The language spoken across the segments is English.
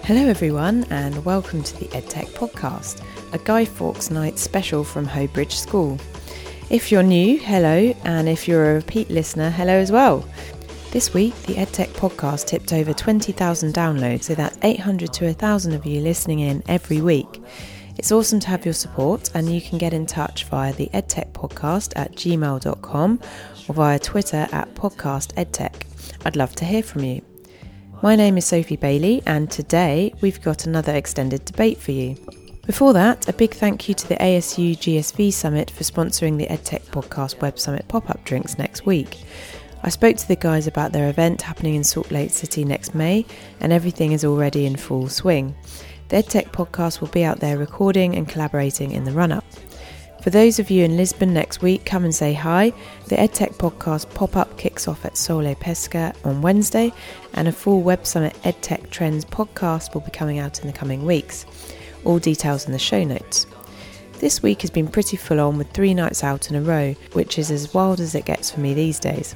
Hello everyone and welcome to the EdTech Podcast, a Guy Fawkes Night special from Hobridge School. If you're new, hello, and if you're a repeat listener, hello as well. This week, the EdTech Podcast tipped over 20,000 downloads, so that's 800 to 1,000 of you listening in every week. It's awesome to have your support, and you can get in touch via the edtechpodcast@gmail.com or via Twitter @podcastedtech. I'd love to hear from you. My name is Sophie Bailey, and today we've got another extended debate for you. Before that, a big thank you to the ASU GSV Summit for sponsoring the EdTech Podcast Web Summit pop-up drinks next week. I spoke to the guys about their event happening in Salt Lake City next May, and everything is already in full swing. The EdTech Podcast will be out there recording and collaborating in the run-up. For those of you in Lisbon next week, come and say hi. The EdTech Podcast pop-up kicks off at Sole Pesca on Wednesday, and a full Web Summit EdTech Trends podcast will be coming out in the coming weeks. All details in the show notes. This week has been pretty full on with 3 nights out in a row, which is as wild as it gets for me these days.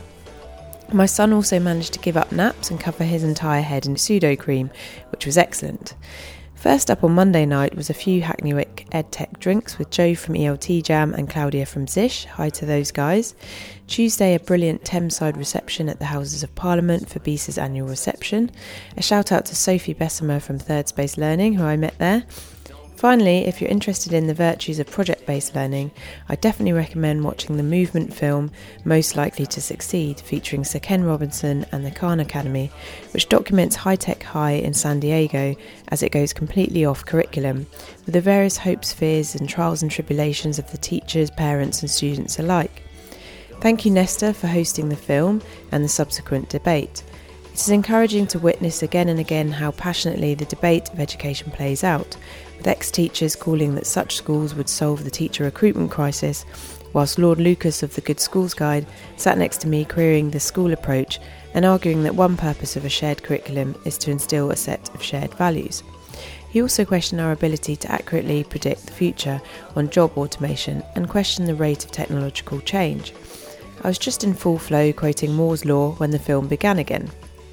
My son also managed to give up naps and cover his entire head in pseudo cream, which was excellent. First up on Monday night was a few Hackney Wick EdTech drinks with Joe from ELT Jam and Claudia from Zish. Hi to those guys. Tuesday, a brilliant Thameside reception at the Houses of Parliament for BESA's annual reception. A shout out to Sophie Bessemer from Third Space Learning, who I met there. Finally, if you're interested in the virtues of project-based learning, I definitely recommend watching the movement film Most Likely to Succeed, featuring Sir Ken Robinson and the Khan Academy, which documents High-Tech High in San Diego as it goes completely off curriculum, with the various hopes, fears and trials and tribulations of the teachers, parents and students alike. Thank you, Nesta, for hosting the film and the subsequent debate. It is encouraging to witness again and again how passionately the debate of education plays out, with ex-teachers calling that such schools would solve the teacher recruitment crisis, whilst Lord Lucas of the Good Schools Guide sat next to me querying the school approach and arguing that one purpose of a shared curriculum is to instil a set of shared values. He also questioned our ability to accurately predict the future on job automation and questioned the rate of technological change. I was just in full flow quoting Moore's Law when the film began again.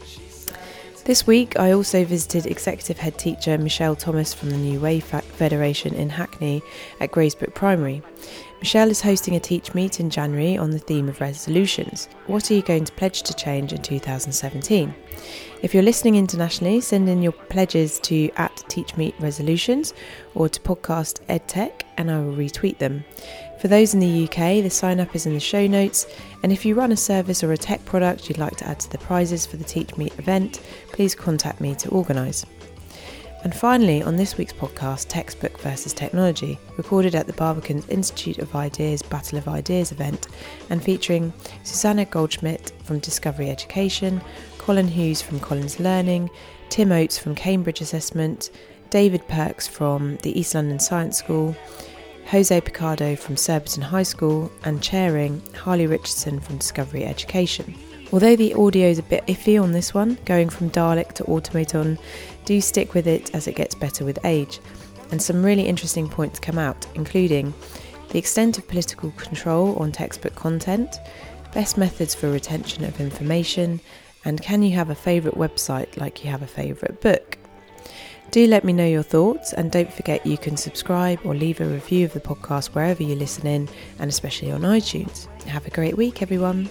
This week, I also visited Executive Head Teacher Michelle Thomas from the New Way Federation in Hackney at Graysbrook Primary. Michelle is hosting a Teach Meet in January on the theme of resolutions. What are you going to pledge to change in 2017? If you're listening internationally, send in your pledges to @TeachMeetResolutions or to Podcast EdTech and I will retweet them. For those in the UK, the sign-up is in the show notes, and if you run a service or a tech product you'd like to add to the prizes for the Teach Meet event, please contact me to organise. And finally, on this week's podcast, Textbook versus Technology, recorded at the Barbican Institute of Ideas Battle of Ideas event, and featuring Susanna Goldschmidt from Discovery Education, Colin Hughes from Collins Learning, Tim Oates from Cambridge Assessment, David Perks from the East London Science School, Jose Picardo from Surbiton High School, and chairing Harley Richardson from Discovery Education. Although the audio is a bit iffy on this one, going from Dalek to automaton, do stick with it as it gets better with age. And some really interesting points come out, including the extent of political control on textbook content, best methods for retention of information, and can you have a favourite website like you have a favourite book? Do let me know your thoughts, and don't forget you can subscribe or leave a review of the podcast wherever you listen in, and especially on iTunes. Have a great week, everyone.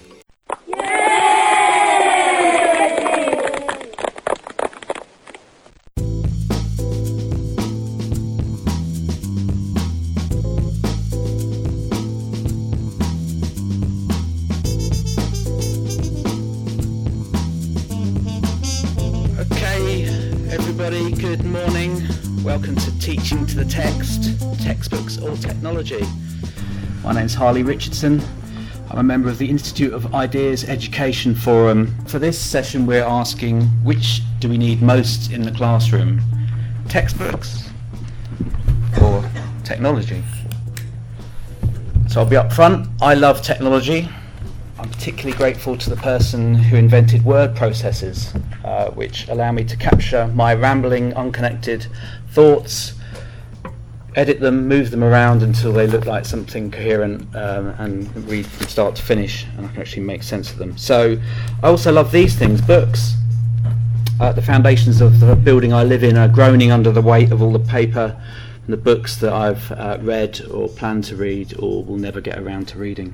Good morning, welcome to Teaching to the Text, Textbooks or Technology. My name's Harley Richardson. I'm a member of the Institute of Ideas Education Forum. For this session we're asking, which do we need most in the classroom? Textbooks or technology? So I'll be up front. I love technology. I'm particularly grateful to the person who invented word processors, which allow me to capture my rambling, unconnected thoughts, edit them, move them around until they look like something coherent and read from start to finish, and I can actually make sense of them. So I also love these things, books. The foundations of the building I live in are groaning under the weight of all the paper and the books that I've read or plan to read or will never get around to reading.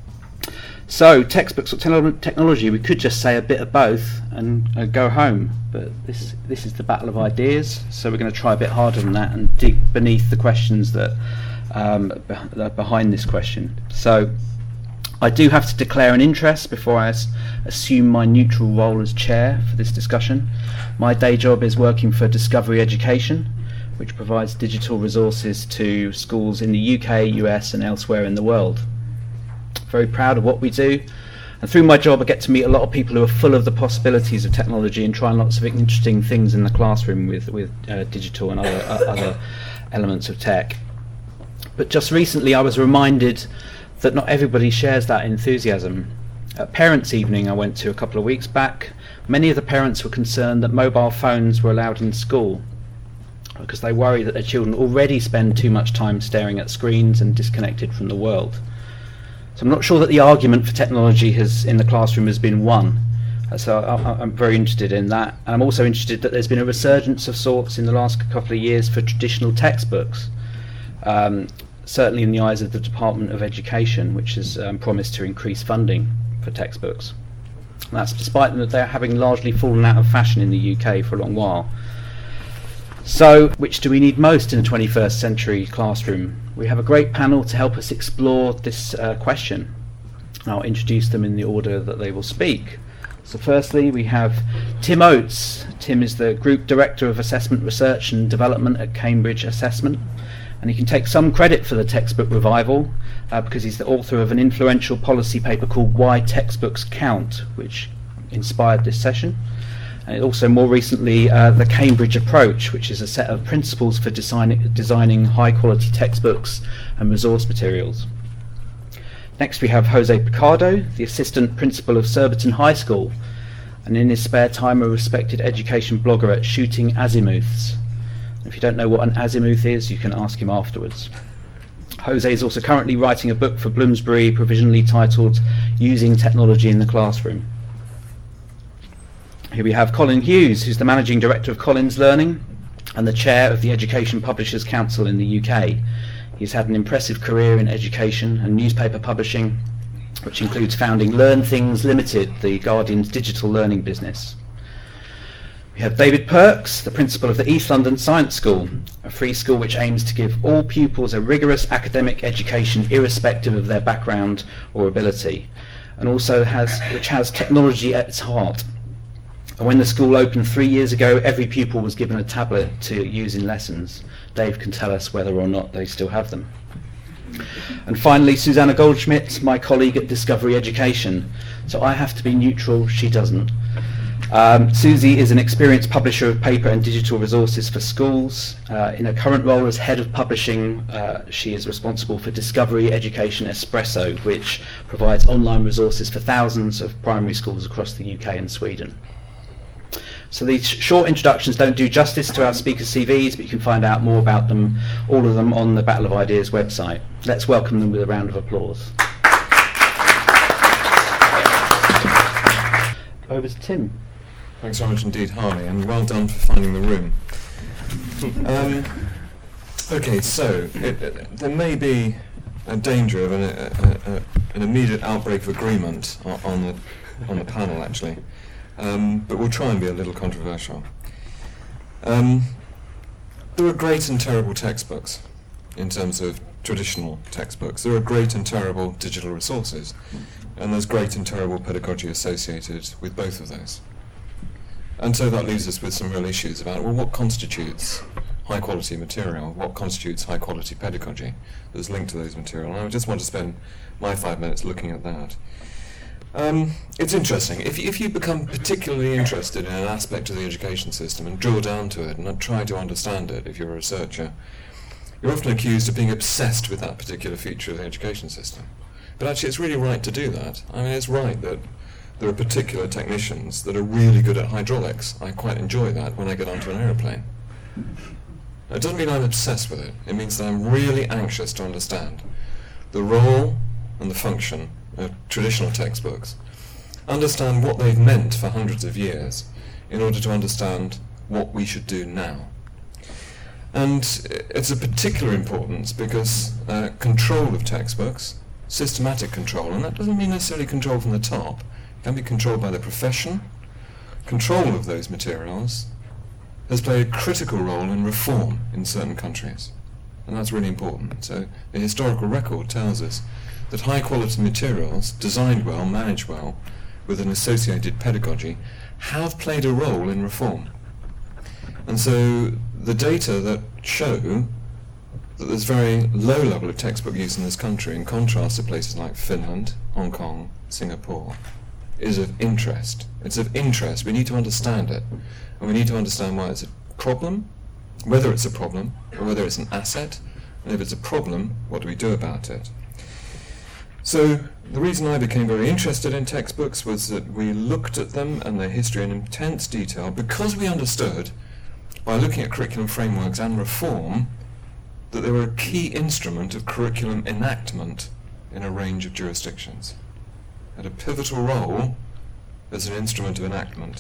So, textbooks or technology, we could just say a bit of both and go home, but this is the battle of ideas, so we're going to try a bit harder than that and dig beneath the questions that are behind this question. So, I do have to declare an interest before I assume my neutral role as chair for this discussion. My day job is working for Discovery Education, which provides digital resources to schools in the UK, US and elsewhere in the world. Very proud of what we do, and through my job I get to meet a lot of people who are full of the possibilities of technology and trying lots of interesting things in the classroom with digital and other elements of tech. But just recently I was reminded that not everybody shares that enthusiasm. At Parents' Evening I went to a couple of weeks back, many of the parents were concerned that mobile phones were allowed in school because they worry that their children already spend too much time staring at screens and disconnected from the world. So I'm not sure that the argument for technology in the classroom has been won. So I'm very interested in that. And I'm also interested that there's been a resurgence of sorts in the last couple of years for traditional textbooks. Certainly in the eyes of the Department of Education, which has promised to increase funding for textbooks. And that's despite them that they're having largely fallen out of fashion in the UK for a long while. So, which do we need most in the 21st century classroom? We have a great panel to help us explore this question. I'll introduce them in the order that they will speak. So firstly, we have Tim Oates. Tim is the Group Director of Assessment Research and Development at Cambridge Assessment. And he can take some credit for the textbook revival because he's the author of an influential policy paper called Why Textbooks Count, which inspired this session. And also more recently the Cambridge Approach, which is a set of principles for designing high quality textbooks and resource materials. Next we have Jose Picardo, the Assistant Principal of Surbiton High School, and in his spare time a respected education blogger at Shooting Azimuths. If you don't know what an azimuth is, you can ask him afterwards. Jose is also currently writing a book for Bloomsbury provisionally titled Using Technology in the Classroom. Here we have Colin Hughes, who's the Managing Director of Collins Learning and the Chair of the Education Publishers Council in the UK. He's had an impressive career in education and newspaper publishing, which includes founding Learn Things Limited, the Guardian's digital learning business. We have David Perks, the principal of the East London Science School, a free school which aims to give all pupils a rigorous academic education irrespective of their background or ability, and also which has technology at its heart. And when the school opened 3 years ago, every pupil was given a tablet to use in lessons. Dave can tell us whether or not they still have them. And finally, Susanna Goldschmidt, my colleague at Discovery Education. So I have to be neutral, she doesn't. Susie is an experienced publisher of paper and digital resources for schools. In her current role as head of publishing, she is responsible for Discovery Education Espresso, which provides online resources for thousands of primary schools across the UK and Sweden. So these short introductions don't do justice to our speakers' CVs, but you can find out more about them, all of them, on the Battle of Ideas website. Let's welcome them with a round of applause. Over to Tim. Thanks very much indeed, Harley, and well done for finding the room. Okay, so there may be a danger of an immediate outbreak of agreement on the panel, actually, but we'll try and be a little controversial. There are great and terrible textbooks in terms of traditional textbooks. There are great and terrible digital resources, and there's great and terrible pedagogy associated with both of those. And so that leaves us with some real issues about, well, what constitutes high quality material? What constitutes high quality pedagogy that's linked to those material? And I just want to spend my 5 minutes looking at that. It's interesting. If you become particularly interested in an aspect of the education system and drill down to it and try to understand it, if you're a researcher, you're often accused of being obsessed with that particular feature of the education system. But actually it's really right to do that. I mean, it's right that there are particular technicians that are really good at hydraulics. I quite enjoy that when I get onto an aeroplane. It doesn't mean I'm obsessed with it. It means that I'm really anxious to understand the role and the function of traditional textbooks, understand what they've meant for hundreds of years in order to understand what we should do now. And it's of particular importance because control of textbooks, systematic control, and that doesn't mean necessarily control from the top, it can be controlled by the profession. Control of those materials has played a critical role in reform in certain countries, and that's really important. So the historical record tells us that high quality materials, designed well, managed well, with an associated pedagogy, have played a role in reform. And so the data that show that there's very low level of textbook use in this country, in contrast to places like Finland, Hong Kong, Singapore, is of interest. It's of interest. We need to understand it. And we need to understand why it's a problem, whether it's a problem, or whether it's an asset, and if it's a problem, what do we do about it? So the reason I became very interested in textbooks was that we looked at them and their history in intense detail because we understood, by looking at curriculum frameworks and reform, that they were a key instrument of curriculum enactment in a range of jurisdictions. Had a pivotal role as an instrument of enactment.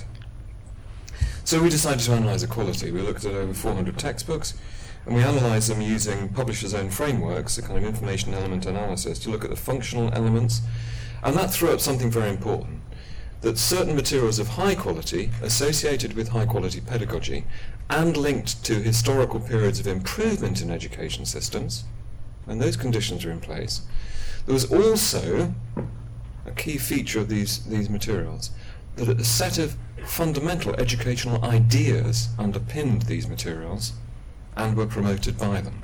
So we decided to analyse the quality. We looked at over 400 textbooks, and we analysed them using publishers' own frameworks, a kind of information element analysis, to look at the functional elements, and that threw up something very important, that certain materials of high quality, associated with high quality pedagogy, and linked to historical periods of improvement in education systems, and those conditions are in place, there was also a key feature of these materials, that a set of fundamental educational ideas underpinned these materials and were promoted by them.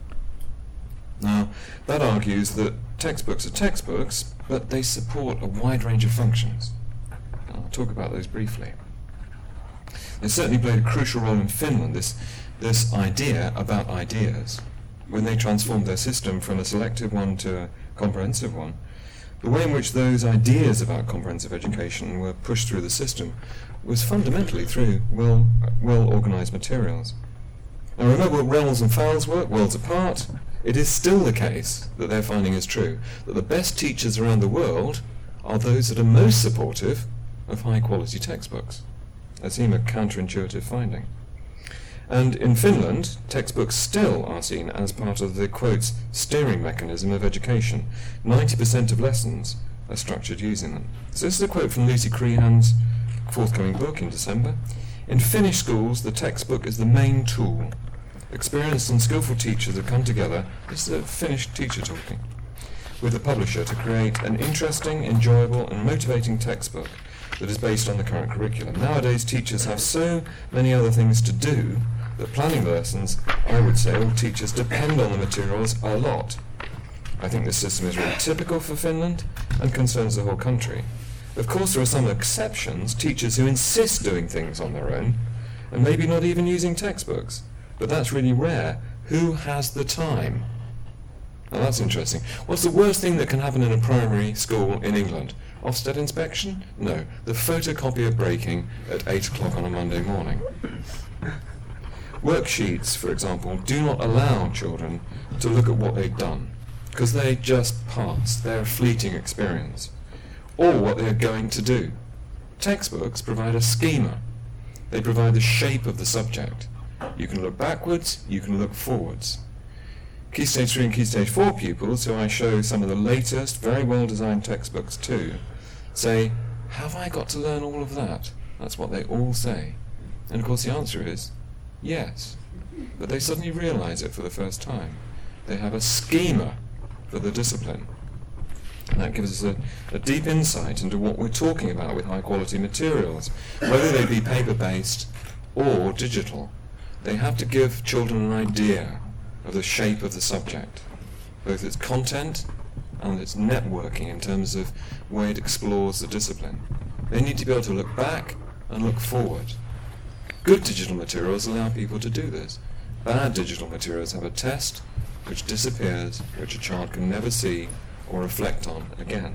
Now, that argues that textbooks are textbooks, but they support a wide range of functions. I'll talk about those briefly. They certainly played a crucial role in Finland, this idea about ideas, when they transformed their system from a selective one to a comprehensive one. The way in which those ideas about comprehensive education were pushed through the system was fundamentally through well-organised materials. Now remember what Reynolds and Fowles work, worlds apart. It is still the case that their finding is true, that the best teachers around the world are those that are most supportive of high-quality textbooks. That seems a counterintuitive finding. And in Finland, textbooks still are seen as part of the, quotes, steering mechanism of education. 90% of lessons are structured using them. So this is a quote from Lucy Crehan's forthcoming book in December. In Finnish schools, the textbook is the main tool. Experienced and skillful teachers have come together, this is a Finnish teacher talking, with the publisher to create an interesting, enjoyable and motivating textbook that is based on the current curriculum. Nowadays, teachers have so many other things to do that planning lessons, I would say, all teachers depend on the materials a lot. I think this system is really typical for Finland and concerns the whole country. Of course, there are some exceptions, teachers who insist doing things on their own, and maybe not even using textbooks. But that's really rare. Who has the time? Now that's interesting. What's the worst thing that can happen in a primary school in England? Ofsted inspection? No. The photocopier breaking at 8 o'clock on a Monday morning. Worksheets, for example, do not allow children to look at what they've done, because they just passed. They're a fleeting experience. Or what they're going to do. Textbooks provide a schema. They provide the shape of the subject. You can look backwards, you can look forwards. Key Stage 3 and Key Stage 4 pupils, who I show some of the latest, very well-designed textbooks to, say, have I got to learn all of that? That's what they all say. And of course the answer is, yes. But they suddenly realise it for the first time. They have a schema for the discipline. And that gives us a deep insight into what we're talking about with high-quality materials, whether they be paper-based or digital. They have to give children an idea of the shape of the subject, both its content and its networking in terms of the way it explores the discipline. They need to be able to look back and look forward. Good digital materials allow people to do this. Bad digital materials have a test which disappears, which a child can never see or reflect on again.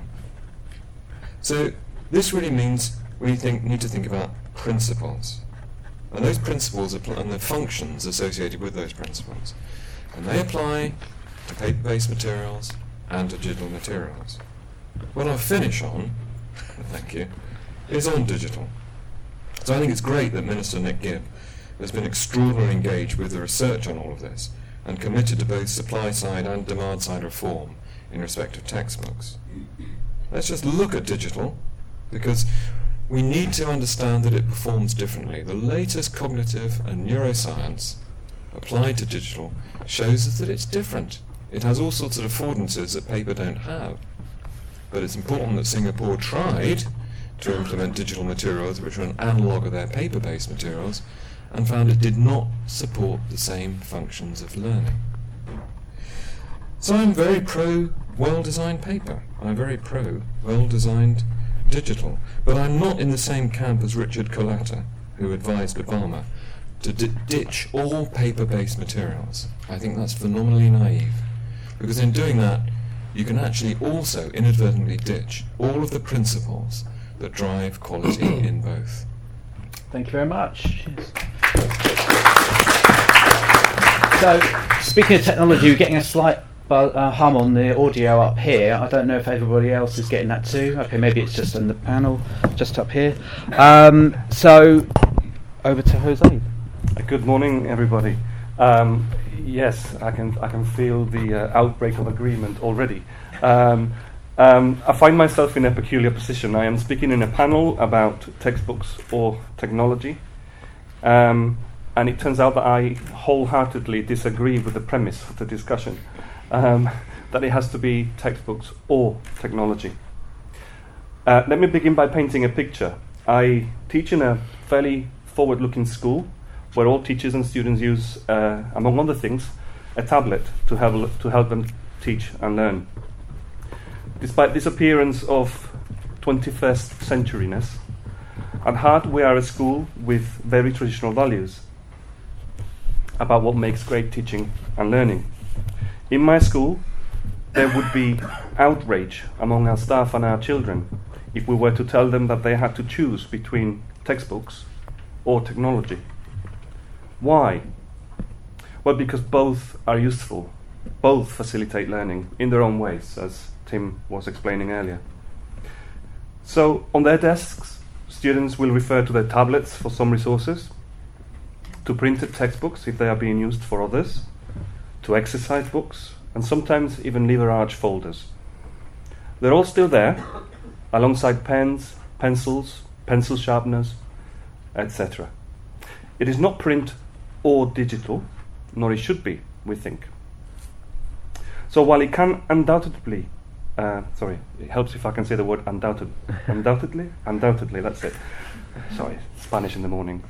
So this really means we need to think about principles. And those principles and the functions associated with those principles. And they apply to paper-based materials and to digital materials. What I'll finish on, thank you, is on digital. So I think it's great that Minister Nick Gibb has been extraordinarily engaged with the research on all of this and committed to both supply side and demand side reform in respect of textbooks. Let's just look at digital, because we need to understand that it performs differently. The latest cognitive and neuroscience applied to digital shows us that it's different. It has all sorts of affordances that paper don't have. But it's important that Singapore tried to implement digital materials which are an analogue of their paper-based materials, and found it did not support the same functions of learning. So I'm very pro well-designed paper. I'm very pro well-designed digital. But I'm not in the same camp as Richard Coletta, who advised Obama to ditch all paper-based materials. I think that's phenomenally naive, because in doing that, you can actually also inadvertently ditch all of the principles that drive quality in both. Thank you very much. So, speaking of technology, we're getting a slight hum on the audio up here. I don't know if everybody else is getting that too. Okay, maybe it's just on the panel, just up here. So, over to Jose. Good morning, everybody. Yes, I can feel the outbreak of agreement already. I find myself in a peculiar position. I am speaking in a panel about textbooks or technology, and it turns out that I wholeheartedly disagree with the premise of the discussion, that it has to be textbooks or technology. Let me begin by painting a picture. I teach in a fairly forward-looking school where all teachers and students use, among other things, a tablet to help them teach and learn. Despite this appearance of 21st centuryness, at heart we are a school with very traditional values about what makes great teaching and learning. In my school, there would be outrage among our staff and our children if we were to tell them that they had to choose between textbooks or technology. Why? Well, because both are useful. Both facilitate learning in their own ways, as Tim was explaining earlier. So, on their desks, students will refer to their tablets for some resources, to printed textbooks if they are being used for others, to exercise books, and sometimes even lever arch folders. They're all still there, alongside pens, pencils, pencil sharpeners, etc. It is not print or digital, nor it should be, we think. So while it can undoubtedly, it helps if I can say the word undoubtedly, that's it. Sorry, Spanish in the morning.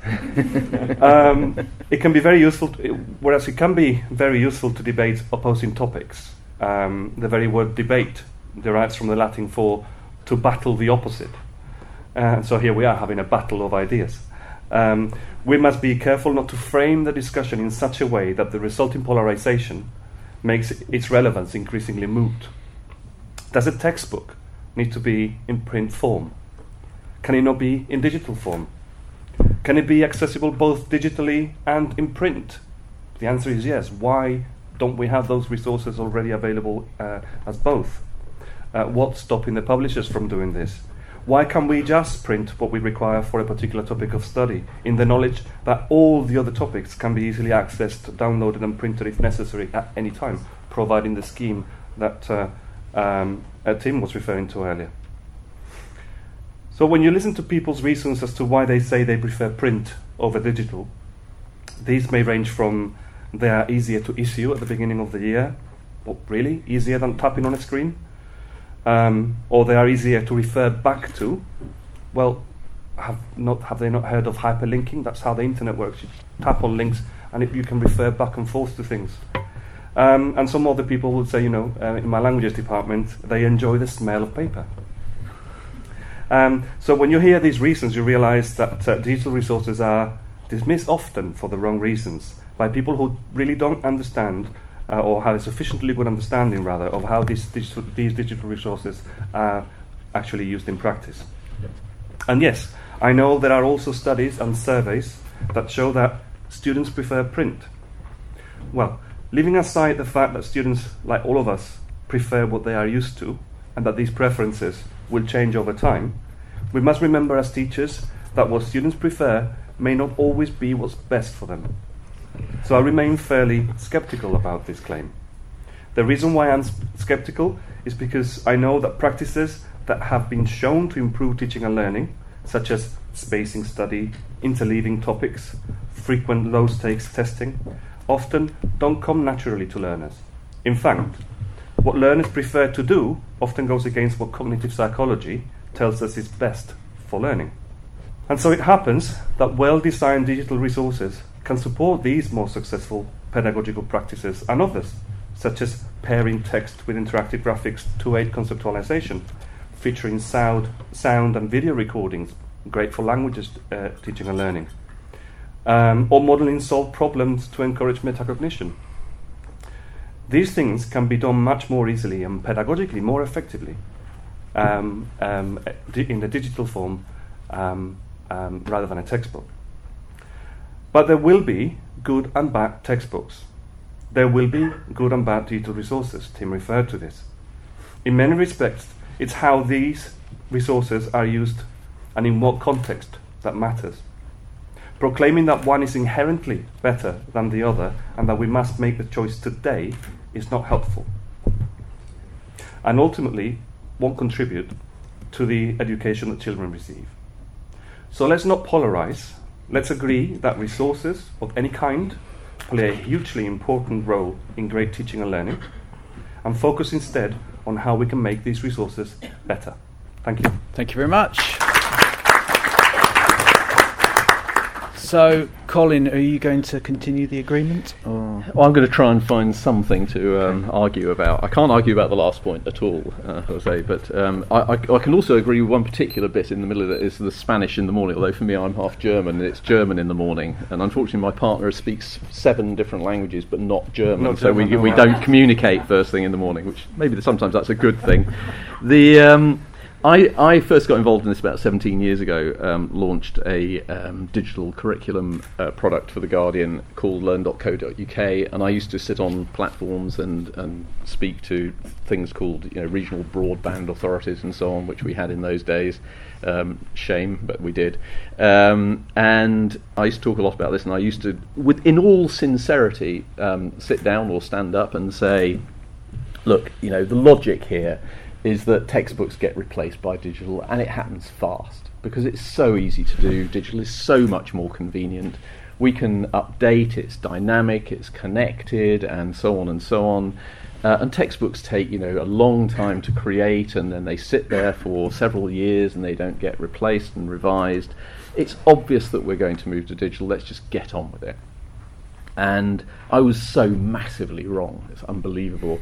It can be very useful, whereas it can be very useful to debate opposing topics. The very word debate derives from the Latin for to battle the opposite. So here we are having a battle of ideas. We must be careful not to frame the discussion in such a way that the resulting polarization makes its relevance increasingly moot. Does a textbook need to be in print form? Can it not be in digital form? Can it be accessible both digitally and in print? The answer is yes. Why don't we have those resources already available as both? What's stopping the publishers from doing this? Why can't we just print what we require for a particular topic of study, in the knowledge that all the other topics can be easily accessed, downloaded and printed if necessary at any time, providing the scheme that Tim was referring to earlier? So when you listen to people's reasons as to why they say they prefer print over digital, these may range from they are easier to issue at the beginning of the year, or really easier than tapping on a screen, or they are easier to refer back to. Well, have they not heard of hyperlinking? That's how the internet works. You tap on links and you can refer back and forth to things. And some other people will say, in my languages department, they enjoy the smell of paper. So when you hear these reasons, you realize that digital resources are dismissed often for the wrong reasons by people who really don't understand or have a sufficiently good understanding, rather, of how these digital resources are actually used in practice. And yes, I know there are also studies and surveys that show that students prefer print. Well, leaving aside the fact that students, like all of us, prefer what they are used to, and that these preferences will change over time, we must remember as teachers that what students prefer may not always be what's best for them. So I remain fairly sceptical about this claim. The reason why I'm sceptical is because I know that practices that have been shown to improve teaching and learning, such as spacing study, interleaving topics, frequent low-stakes testing, often don't come naturally to learners. In fact, what learners prefer to do often goes against what cognitive psychology tells us is best for learning. And so it happens that well-designed digital resources can support these more successful pedagogical practices and others, such as pairing text with interactive graphics to aid conceptualization, featuring sound and video recordings, great for languages teaching and learning, or modeling solved problems to encourage metacognition. These things can be done much more easily and pedagogically more effectively in the digital form rather than a textbook. But there will be good and bad textbooks. There will be good and bad digital resources. Tim referred to this. In many respects, it's how these resources are used and in what context that matters. Proclaiming that one is inherently better than the other and that we must make the choice today is not helpful, and ultimately won't contribute to the education that children receive. So let's not polarize. Let's agree that resources of any kind play a hugely important role in great teaching and learning, and focus instead on how we can make these resources better. Thank you. Thank you very much. So, Colin, are you going to continue the agreement? Or? Well, I'm going to try and find something to argue about. I can't argue about the last point at all, Jose, but I can also agree with one particular bit in the middle of it, is the Spanish in the morning, although for me I'm half German, and it's German in the morning. And unfortunately my partner speaks 7 different languages, but not German, so we don't communicate first thing in the morning, which maybe sometimes that's a good thing. I first got involved in this about 17 years ago, launched a digital curriculum product for The Guardian called learn.co.uk, and I used to sit on platforms and speak to things called regional broadband authorities and so on, which we had in those days. Shame, but we did. And I used to talk a lot about this, and I used to, in all sincerity, sit down or stand up and say, look, the logic here is that textbooks get replaced by digital, and it happens fast because it's so easy to do. Digital is so much more convenient. We can update, it's dynamic, it's connected, and so on and so on. And textbooks take a long time to create, and then they sit there for several years and they don't get replaced and revised. It's obvious that we're going to move to digital. Let's just get on with it. And I was so massively wrong. It's unbelievable.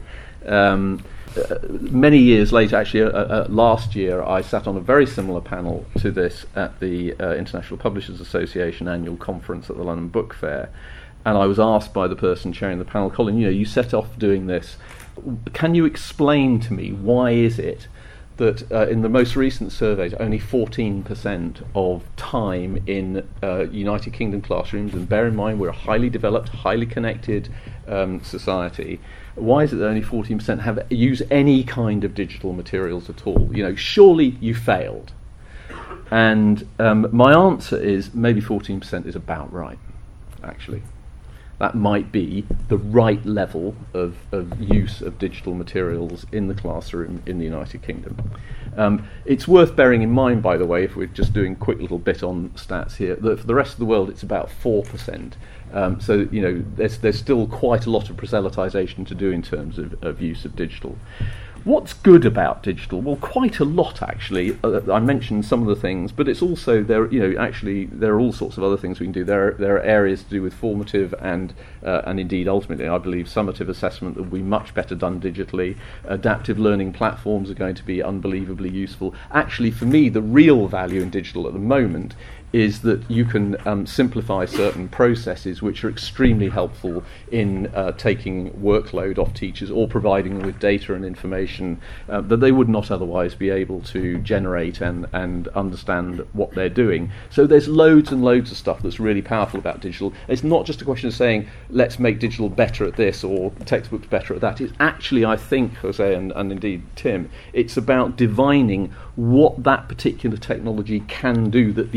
Many years later, actually last year, I sat on a very similar panel to this at the International Publishers Association annual conference at the London Book Fair, and I was asked by the person chairing the panel, Colin, you set off doing this. Can you explain to me why is it that in the most recent surveys only 14% of time in United Kingdom classrooms, and bear in mind we're a highly developed, highly connected society, why is it that only 14% use any kind of digital materials at all? Surely you failed. And my answer is maybe 14% is about right, actually. That might be the right level of use of digital materials in the classroom in the United Kingdom. It's worth bearing in mind, by the way, if we're just doing a quick little bit on stats here, that for the rest of the world it's about 4%. So there's still quite a lot of proselytization to do in terms of use of digital. What's good about digital? Well, quite a lot actually. I mentioned some of the things, but it's also there are all sorts of other things we can do. There are areas to do with formative and indeed ultimately I believe summative assessment that will be much better done digitally. Adaptive learning platforms are going to be unbelievably useful. Actually, for me, the real value in digital at the moment is that you can simplify certain processes which are extremely helpful in taking workload off teachers or providing them with data and information that they would not otherwise be able to generate and understand what they're doing. So there's loads and loads of stuff that's really powerful about digital. It's not just a question of saying, let's make digital better at this or textbooks better at that. It's actually, I think, Jose and indeed Tim, it's about divining what that particular technology can do that the other one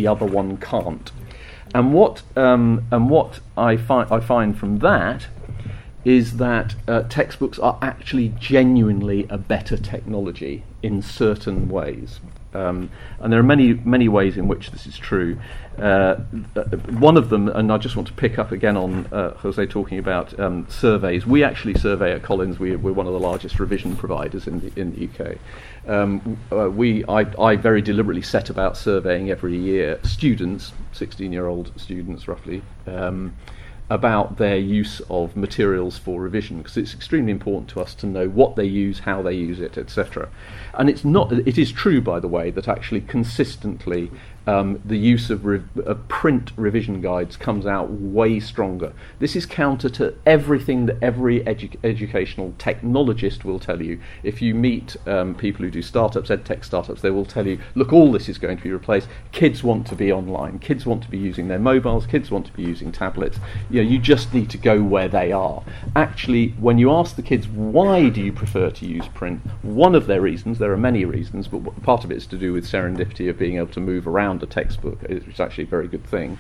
one can't. And what I find from that is that textbooks are actually genuinely a better technology in certain ways. And there are many ways in which this is true. One of them, and I just want to pick up again on Jose talking about surveys. We actually survey at Collins. We're one of the largest revision providers in the UK. I very deliberately set about surveying every year students, 16-year-old students roughly, about their use of materials for revision, because it's extremely important to us to know what they use, how they use it, etc. And it is true, by the way, that actually consistently the use of print revision guides comes out way stronger. This is counter to everything that every educational technologist will tell you. If you meet people who do startups, edtech startups, they will tell you, look, all this is going to be replaced. Kids want to be online. Kids want to be using their mobiles. Kids want to be using tablets. You just need to go where they are. Actually, when you ask the kids, why do you prefer to use print? One of their reasons, there are many reasons, but part of it is to do with serendipity of being able to move around a textbook, which is actually a very good thing.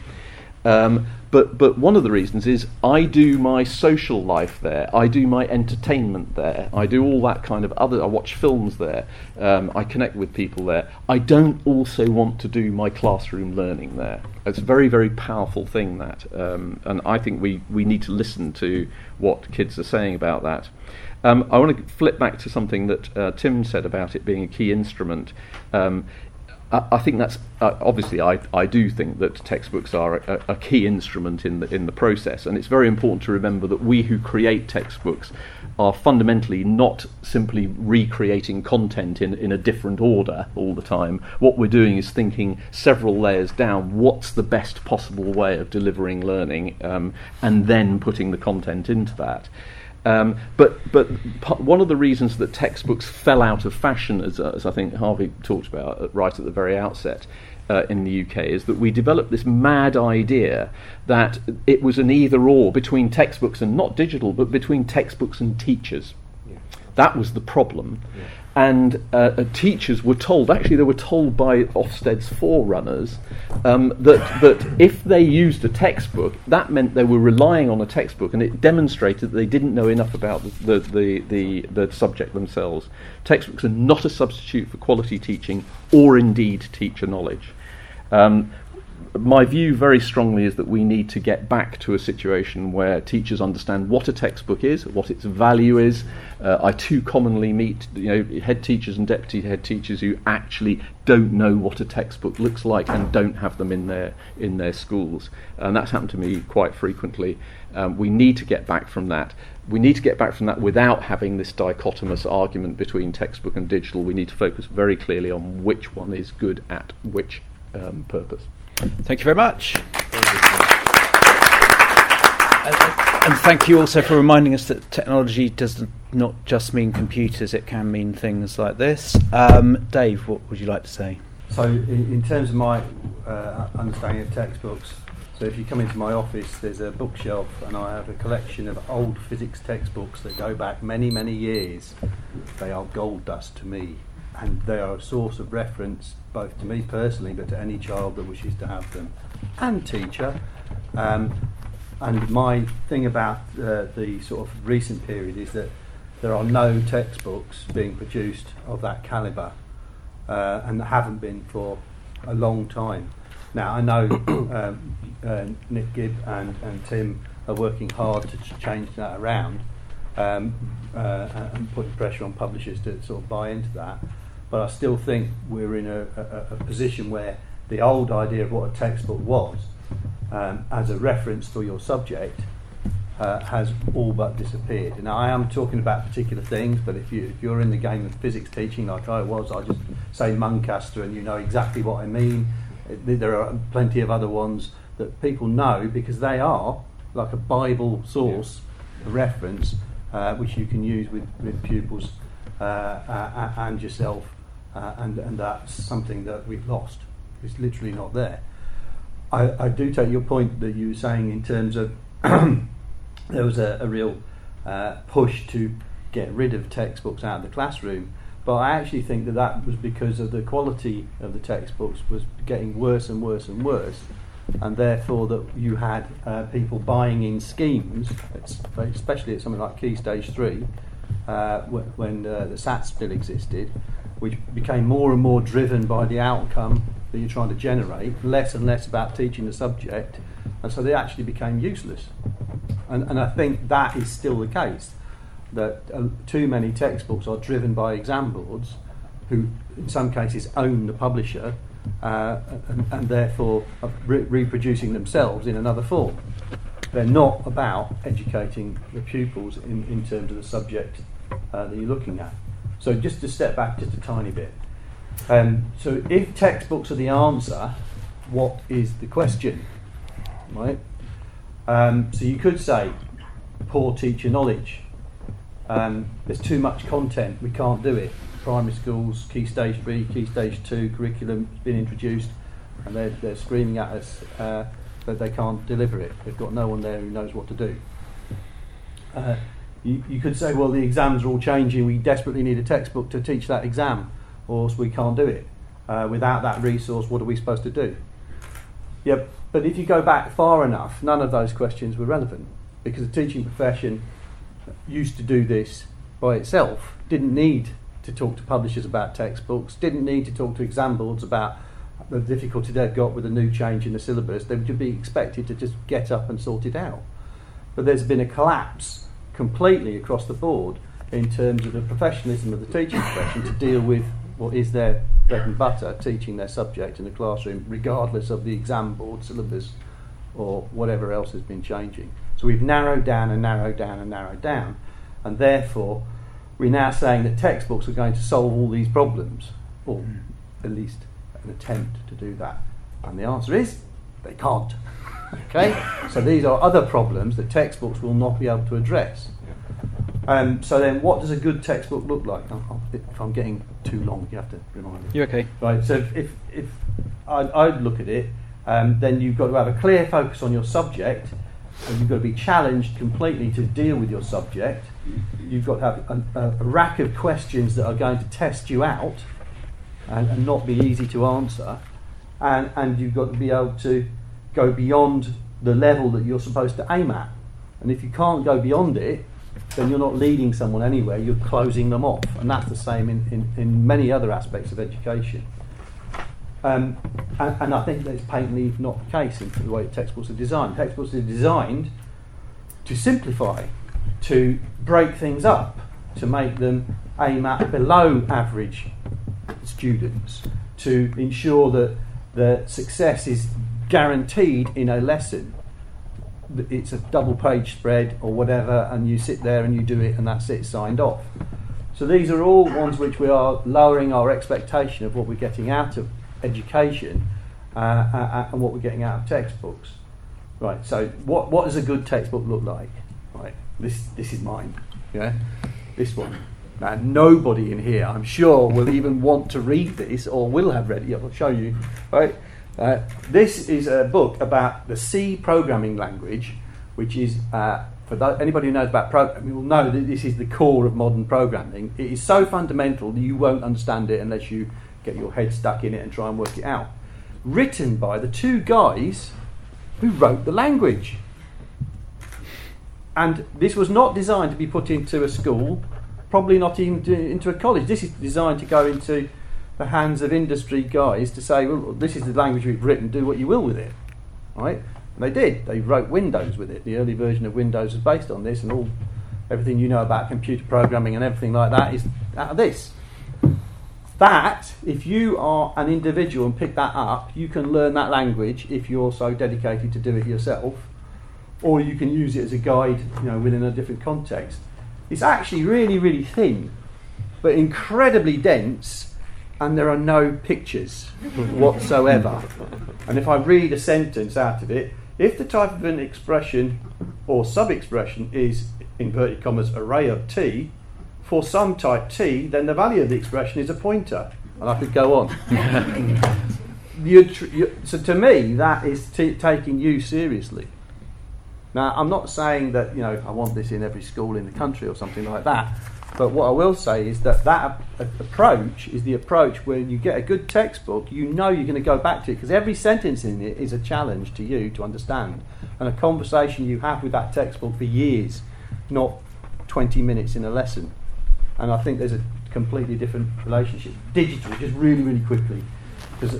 But one of the reasons is I do my social life there, I do my entertainment there, I do all that kind of I watch films there, I connect with people there. I don't also want to do my classroom learning there. It's a very, very powerful thing, that, and I think we need to listen to what kids are saying about that. I want to flip back to something that Tim said about it being a key instrument. I think that's obviously. I do think that textbooks are a key instrument in the process, and it's very important to remember that we who create textbooks are fundamentally not simply recreating content in a different order all the time. What we're doing is thinking several layers down. What's the best possible way of delivering learning, and then putting the content into that. But one of the reasons that textbooks fell out of fashion, as I think Harvey talked about right at the very outset in the UK, is that we developed this mad idea that it was an either-or between textbooks and not digital, but between textbooks and teachers. Yeah. That was the problem. Yeah. And teachers were told, actually they were told by Ofsted's forerunners, that if they used a textbook, that meant they were relying on a textbook, and it demonstrated that they didn't know enough about the subject themselves. Textbooks are not a substitute for quality teaching or indeed teacher knowledge. My view very strongly is that we need to get back to a situation where teachers understand what a textbook is, what its value is. I too commonly meet head teachers and deputy head teachers who actually don't know what a textbook looks like and don't have them in their schools, and that's happened to me quite frequently. We need to get back from that. We need to get back from that without having this dichotomous argument between textbook and digital. We need to focus very clearly on which one is good at which purpose. Thank you very much. And thank you also for reminding us that technology does not just mean computers, it can mean things like this. Dave, what would you like to say? So in terms of my understanding of textbooks, so if you come into my office, there's a bookshelf and I have a collection of old physics textbooks that go back many, many years. They are gold dust to me, and they are a source of reference both to me personally but to any child that wishes to have them, and teacher. And my thing about the sort of recent period is that there are no textbooks being produced of that calibre, and there haven't been for a long time. Now I know Nick Gibb and Tim are working hard to change that around, and putting pressure on publishers to sort of buy into that. But I still think we're in a position where the old idea of what a textbook was, as a reference for your subject, has all but disappeared. And I am talking about particular things, but if you're in the game of physics teaching like I was, I'll just say Muncaster and you know exactly what I mean. There are plenty of other ones that people know because they are like a Bible source, a reference, which you can use with pupils and yourself. And that's something that we've lost. It's literally not there. I do take your point that you were saying in terms of there was a real push to get rid of textbooks out of the classroom, But I actually think that was because of the quality of the textbooks was getting worse and worse and worse, and therefore that you had people buying in schemes, especially at something like Key Stage 3, when the SAT still existed, which became more and more driven by the outcome that you're trying to generate, less and less about teaching the subject, and so they actually became useless. And I think that is still the case, that too many textbooks are driven by exam boards who in some cases own the publisher and therefore are reproducing themselves in another form. They're not about educating the pupils in terms of the subject that you're looking at. So just to step back just a tiny bit. So if textbooks are the answer, what is the question? Right? So you could say poor teacher knowledge. There's too much content, we can't do it. Primary schools, Key Stage 3, Key Stage 2 curriculum has been introduced, and they're screaming at us that they can't deliver it. They've got no one there who knows what to do. You could say, well, the exams are all changing, we desperately need a textbook to teach that exam, or else we can't do it. Without that resource, what are we supposed to do? Yeah, but if you go back far enough, none of those questions were relevant, because the teaching profession used to do this by itself, didn't need to talk to publishers about textbooks, didn't need to talk to exam boards about the difficulty they've got with a new change in the syllabus. They would be expected to just get up and sort it out. But there's been a collapse completely across the board in terms of the professionalism of the teaching profession to deal with what is their bread and butter, teaching their subject in the classroom, regardless of the exam board syllabus or whatever else has been changing. So we've narrowed down and narrowed down and narrowed down, and therefore we're now saying that textbooks are going to solve all these problems, or at least an attempt to do that. And the answer is, they can't. Okay? So these are other problems that textbooks will not be able to address. So then what does a good textbook look like? If I'm getting too long, you have to remind me. You're okay. Right, so if I'd look at it, then you've got to have a clear focus on your subject, and you've got to be challenged completely to deal with your subject. You've got to have a rack of questions that are going to test you out and not be easy to answer, and you've got to be able to go beyond the level that you're supposed to aim at. And if you can't go beyond it, then you're not leading someone anywhere, you're closing them off. And that's the same in many other aspects of education. And I think that's patently not the case in the way textbooks are designed. Textbooks are designed to simplify, to break things up, to make them aim at below average students, to ensure that the success is guaranteed in a lesson. It's a double page spread or whatever, and you sit there and you do it and that's it, signed off. So these are all ones which we are lowering our expectation of what we're getting out of education and what we're getting out of textbooks. Right, so what does a good textbook look like? Right, this is mine, yeah, this one. Now nobody in here, I'm sure, will even want to read this or will have read it. Yeah, I'll show you. Right, this is a book about the C programming language, which is anybody who knows about programming will know that this is the core of modern programming. It is so fundamental that you won't understand it unless you get your head stuck in it and try and work it out. Written by the two guys who wrote the language. And this was not designed to be put into a school, probably not even into a college. This is designed to go into the hands of industry guys to say, well, this is the language we've written, do what you will with it. Right? And they did. They wrote Windows with it. The early version of Windows was based on this, and everything you know about computer programming and everything like that is out of this. That, if you are an individual and pick that up, you can learn that language if you're so dedicated to do it yourself, or you can use it as a guide, within a different context. It's actually really, really thin, but incredibly dense, and there are no pictures whatsoever. And if I read a sentence out of it, if the type of an expression or sub-expression is, inverted commas, array of T, for some type T, then the value of the expression is a pointer. And I could go on. So to me, that is taking you seriously. Now, I'm not saying that, I want this in every school in the country or something like that, But what I will say is that approach is the approach where you get a good textbook, you know you're going to go back to it, because every sentence in it is a challenge to you to understand, and a conversation you have with that textbook for years, not 20 minutes in a lesson. And I think there's a completely different relationship. Digital, just really, really quickly. Because,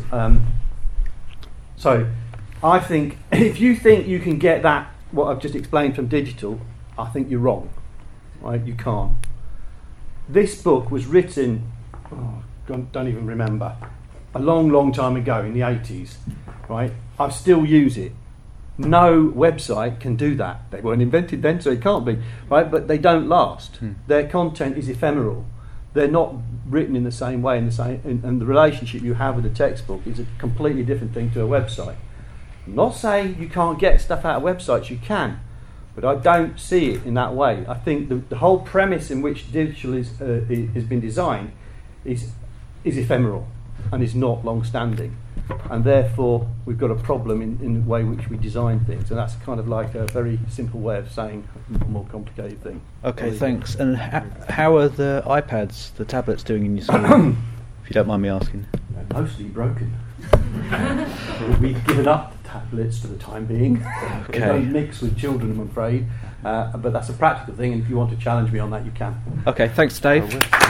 so I think if you think you can get that, what I've just explained from digital, I think you're wrong. Right? You can't. This book was written, don't even remember, a long, long time ago in the 80s. Right? I still use it. No website can do that. They weren't invented then, so it can't be. Right? But they don't last. Their content is ephemeral. They're not written in the same way, and the relationship you have with a textbook is a completely different thing to a website. I'm not saying you can't get stuff out of websites, you can, but I don't see it in that way. I think the whole premise in which digital has been designed is ephemeral and is not long-standing, and therefore we've got a problem in the way in which we design things, and that's kind of like a very simple way of saying a more complicated thing. Okay, thanks. And how are the iPads, the tablets doing in your school, if you don't mind me asking? They're mostly broken. We've given up the tablets for the time being. They don't mix with children, I'm afraid, but that's a practical thing, and if you want to challenge me on that, you can. Okay, thanks, Dave.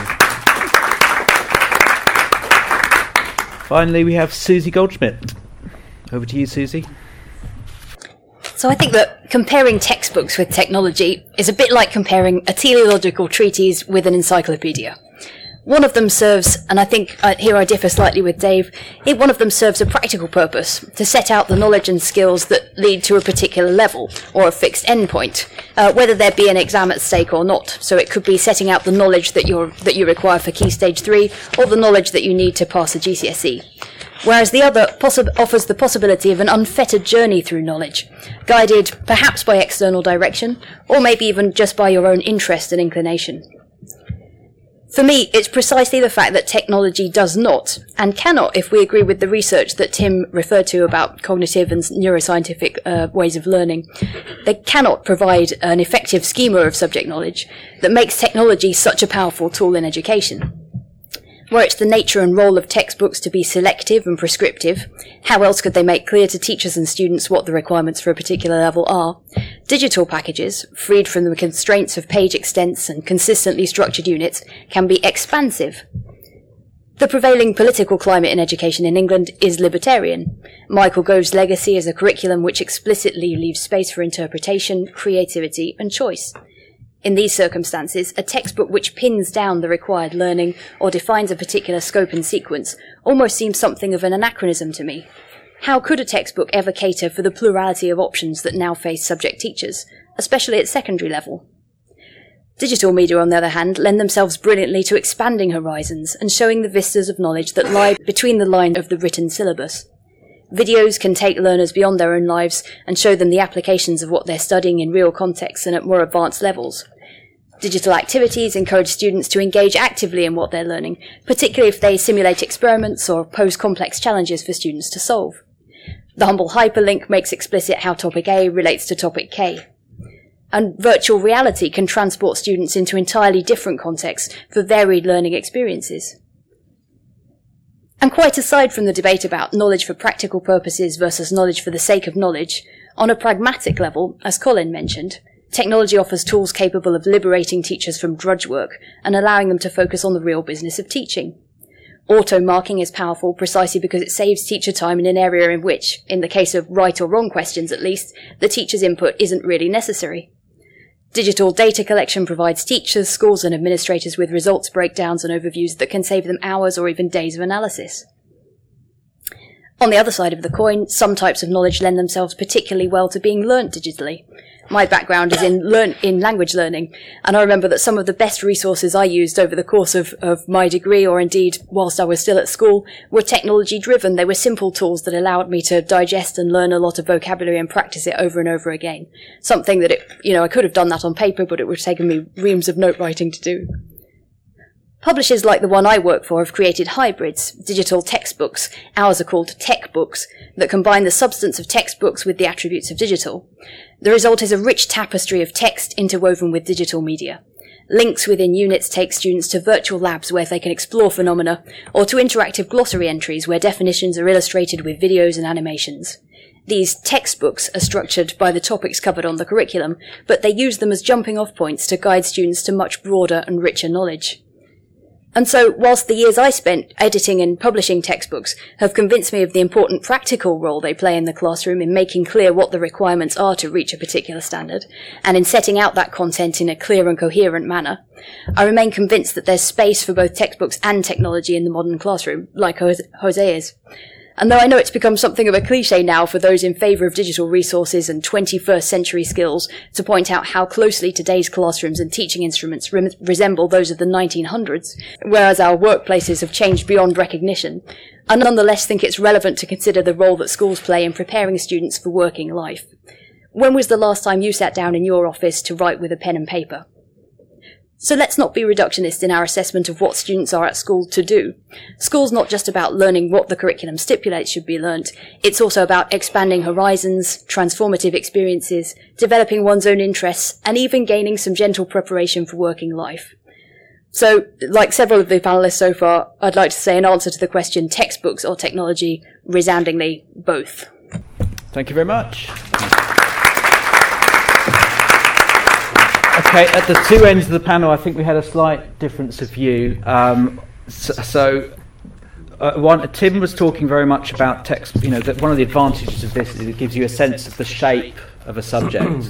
Finally, we have Susie Goldschmidt. Over to you, Susie. So I think that comparing textbooks with technology is a bit like comparing a teleological treatise with an encyclopedia. One of them serves, and I think here I differ slightly with Dave, one of them serves a practical purpose, to set out the knowledge and skills that lead to a particular level, or a fixed endpoint, whether there be an exam at stake or not. So it could be setting out the knowledge that you require for Key Stage 3, or the knowledge that you need to pass a GCSE. Whereas the other offers the possibility of an unfettered journey through knowledge, guided perhaps by external direction, or maybe even just by your own interest and inclination. For me, it's precisely the fact that technology does not, and cannot, if we agree with the research that Tim referred to about cognitive and neuroscientific ways of learning, they cannot provide an effective schema of subject knowledge that makes technology such a powerful tool in education. Were it the nature and role of textbooks to be selective and prescriptive, how else could they make clear to teachers and students what the requirements for a particular level are? Digital packages, freed from the constraints of page extents and consistently structured units, can be expansive. The prevailing political climate in education in England is libertarian. Michael Gove's legacy is a curriculum which explicitly leaves space for interpretation, creativity, and choice. In these circumstances, a textbook which pins down the required learning or defines a particular scope and sequence almost seems something of an anachronism to me. How could a textbook ever cater for the plurality of options that now face subject teachers, especially at secondary level? Digital media, on the other hand, lend themselves brilliantly to expanding horizons and showing the vistas of knowledge that lie between the lines of the written syllabus. Videos can take learners beyond their own lives and show them the applications of what they're studying in real contexts and at more advanced levels. Digital activities encourage students to engage actively in what they're learning, particularly if they simulate experiments or pose complex challenges for students to solve. The humble hyperlink makes explicit how topic A relates to topic K. And virtual reality can transport students into entirely different contexts for varied learning experiences. And quite aside from the debate about knowledge for practical purposes versus knowledge for the sake of knowledge, on a pragmatic level, as Colin mentioned, technology offers tools capable of liberating teachers from drudge work and allowing them to focus on the real business of teaching. Auto-marking is powerful precisely because it saves teacher time in an area in which, in the case of right or wrong questions at least, the teacher's input isn't really necessary. Digital data collection provides teachers, schools and administrators with results breakdowns and overviews that can save them hours or even days of analysis. On the other side of the coin, some types of knowledge lend themselves particularly well to being learnt digitally. My background is in language learning, and I remember that some of the best resources I used over the course of my degree, or indeed whilst I was still at school, were technology driven. They were simple tools that allowed me to digest and learn a lot of vocabulary and practice it over and over again. Something that I could have done that on paper, but it would have taken me reams of note writing to do. Publishers like the one I work for have created hybrids, digital textbooks, ours are called tech books, that combine the substance of textbooks with the attributes of digital. The result is a rich tapestry of text interwoven with digital media. Links within units take students to virtual labs where they can explore phenomena, or to interactive glossary entries where definitions are illustrated with videos and animations. These textbooks are structured by the topics covered on the curriculum, but they use them as jumping-off points to guide students to much broader and richer knowledge. And so, whilst the years I spent editing and publishing textbooks have convinced me of the important practical role they play in the classroom in making clear what the requirements are to reach a particular standard, and in setting out that content in a clear and coherent manner, I remain convinced that there's space for both textbooks and technology in the modern classroom, like Jose is. And though I know it's become something of a cliche now for those in favour of digital resources and 21st century skills to point out how closely today's classrooms and teaching instruments resemble those of the 1900s, whereas our workplaces have changed beyond recognition, I nonetheless think it's relevant to consider the role that schools play in preparing students for working life. When was the last time you sat down in your office to write with a pen and paper? So let's not be reductionist in our assessment of what students are at school to do. School's not just about learning what the curriculum stipulates should be learnt, it's also about expanding horizons, transformative experiences, developing one's own interests, and even gaining some gentle preparation for working life. So, like several of the panellists so far, I'd like to say in answer to the question, textbooks or technology, resoundingly both. Thank you very much. Okay, at the two ends of the panel, I think we had a slight difference of view. Tim was talking very much about text. That one of the advantages of this is it gives you a sense of the shape of a subject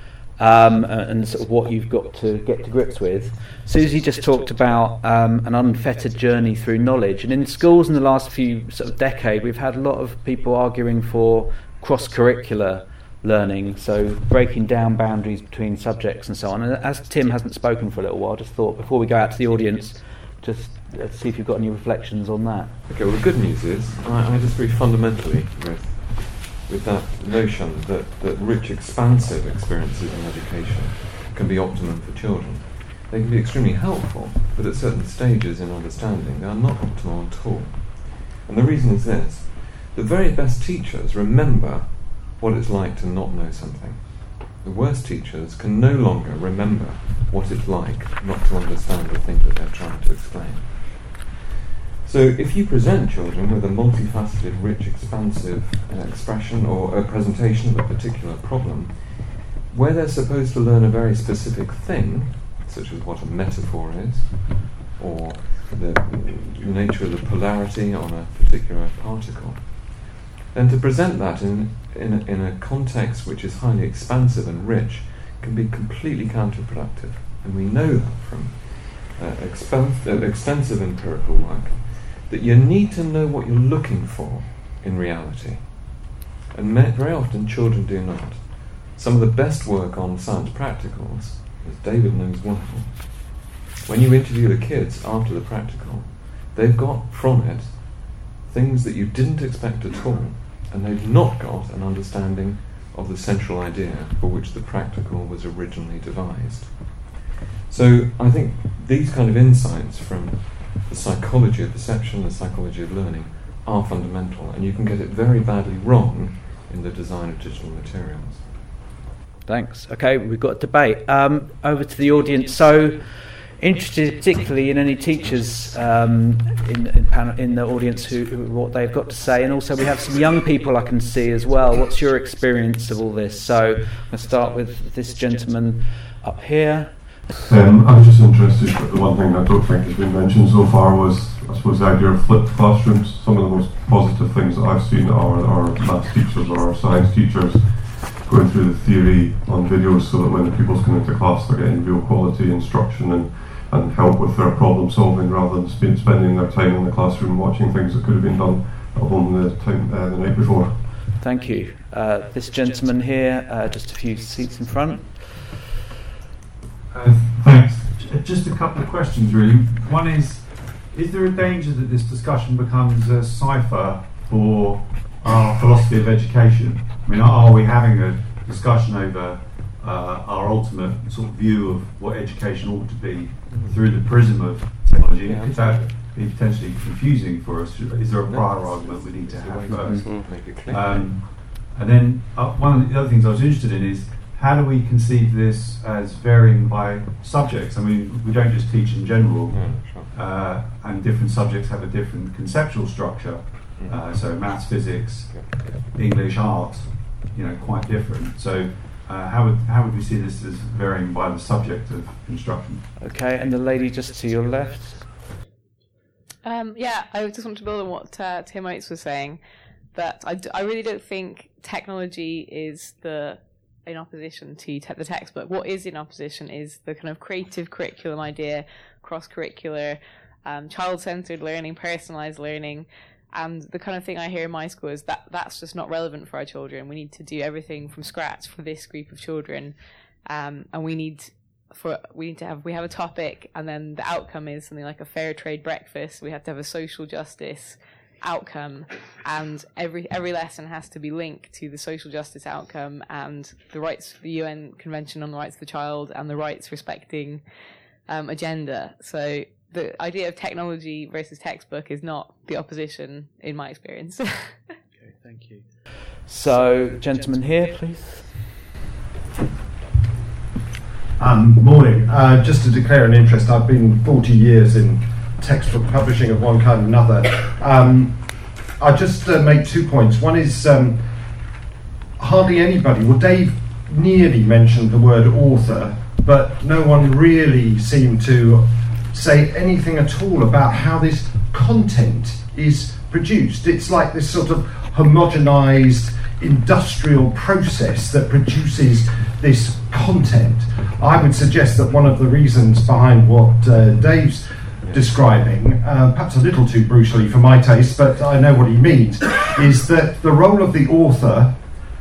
and sort of what you've got to get to grips with. Susie just talked about an unfettered journey through knowledge, and in schools in the last few sort of decade, we've had a lot of people arguing for cross-curricular learning, so breaking down boundaries between subjects and so on. And as Tim hasn't spoken for a little while, I just thought before we go out to the audience, just see if you've got any reflections on that. Okay, well the good news is I disagree fundamentally with that notion that rich, expansive experiences in education can be optimum for children. They can be extremely helpful, but at certain stages in understanding they are not optimal at all. And the reason is this: the very best teachers remember what it's like to not know something. The worst teachers can no longer remember what it's like not to understand the thing that they're trying to explain. So if you present children with a multifaceted, rich, expansive expression or a presentation of a particular problem, where they're supposed to learn a very specific thing, such as what a metaphor is, or the nature of the polarity on a particular particle, then to present that in a context which is highly expansive and rich can be completely counterproductive. And we know that from extensive empirical work, that you need to know what you're looking for in reality. And very often children do not. Some of the best work on science practicals, as David knows well, when you interview the kids after the practical, they've got from it things that you didn't expect at all, and they've not got an understanding of the central idea for which the practical was originally devised. So I think these kind of insights from the psychology of perception, the psychology of learning, are fundamental, and you can get it very badly wrong in the design of digital materials. Thanks. Okay, we've got a debate. Over to the audience. So, interested particularly in any teachers in the audience who what they've got to say, and also we have some young people I can see as well. What's your experience of all this? So I'll start with this gentleman up here. I was just interested, the one thing I don't think has been mentioned so far was, I suppose, the idea of flipped classrooms. Some of the most positive things that I've seen are our maths teachers or our science teachers going through the theory on videos, so that when the pupils come into class they're getting real quality instruction and help with their problem solving, rather than spending their time in the classroom watching things that could have been done at home the night before. Thank you. This gentleman here, just a few seats in front. Thanks. Just a couple of questions really. One is there a danger that this discussion becomes a cipher for our philosophy of education? I mean, are we having a discussion over our ultimate sort of view of what education ought to be through the prism of technology? Yeah. Could that be potentially confusing for us? Is there a prior argument we need to have first? And then one of the other things I was interested in is how do we conceive this as varying by subjects? I mean, we don't just teach in general, and different subjects have a different conceptual structure. So maths, physics, English, art, quite different. So how would we see this as varying by the subject of instruction? Okay, and the lady just to your left. I just want to build on what Tim Oates was saying, that I really don't think technology is in opposition to the textbook. What is in opposition is the kind of creative curriculum idea, cross-curricular, child-centered learning, personalised learning, and the kind of thing I hear in my school is that's just not relevant for our children. We need to do everything from scratch for this group of children, and we have a topic, and then the outcome is something like a fair trade breakfast. We have to have a social justice outcome, and every lesson has to be linked to the social justice outcome and the UN Convention on the Rights of the Child and the rights respecting agenda. So the idea of technology versus textbook is not the opposition in my experience. Okay, thank you. So, gentleman here, please. Morning. Just to declare an interest, I've been 40 years in textbook publishing of one kind or another. I'll just make 2 points. One is hardly anybody, Dave nearly mentioned the word author, but no one really seemed to say anything at all about how this content is produced. It's like this sort of homogenized industrial process that produces this content. I would suggest that one of the reasons behind what Dave's describing, perhaps a little too brutally for my taste, but I know what he means, is that the role of the author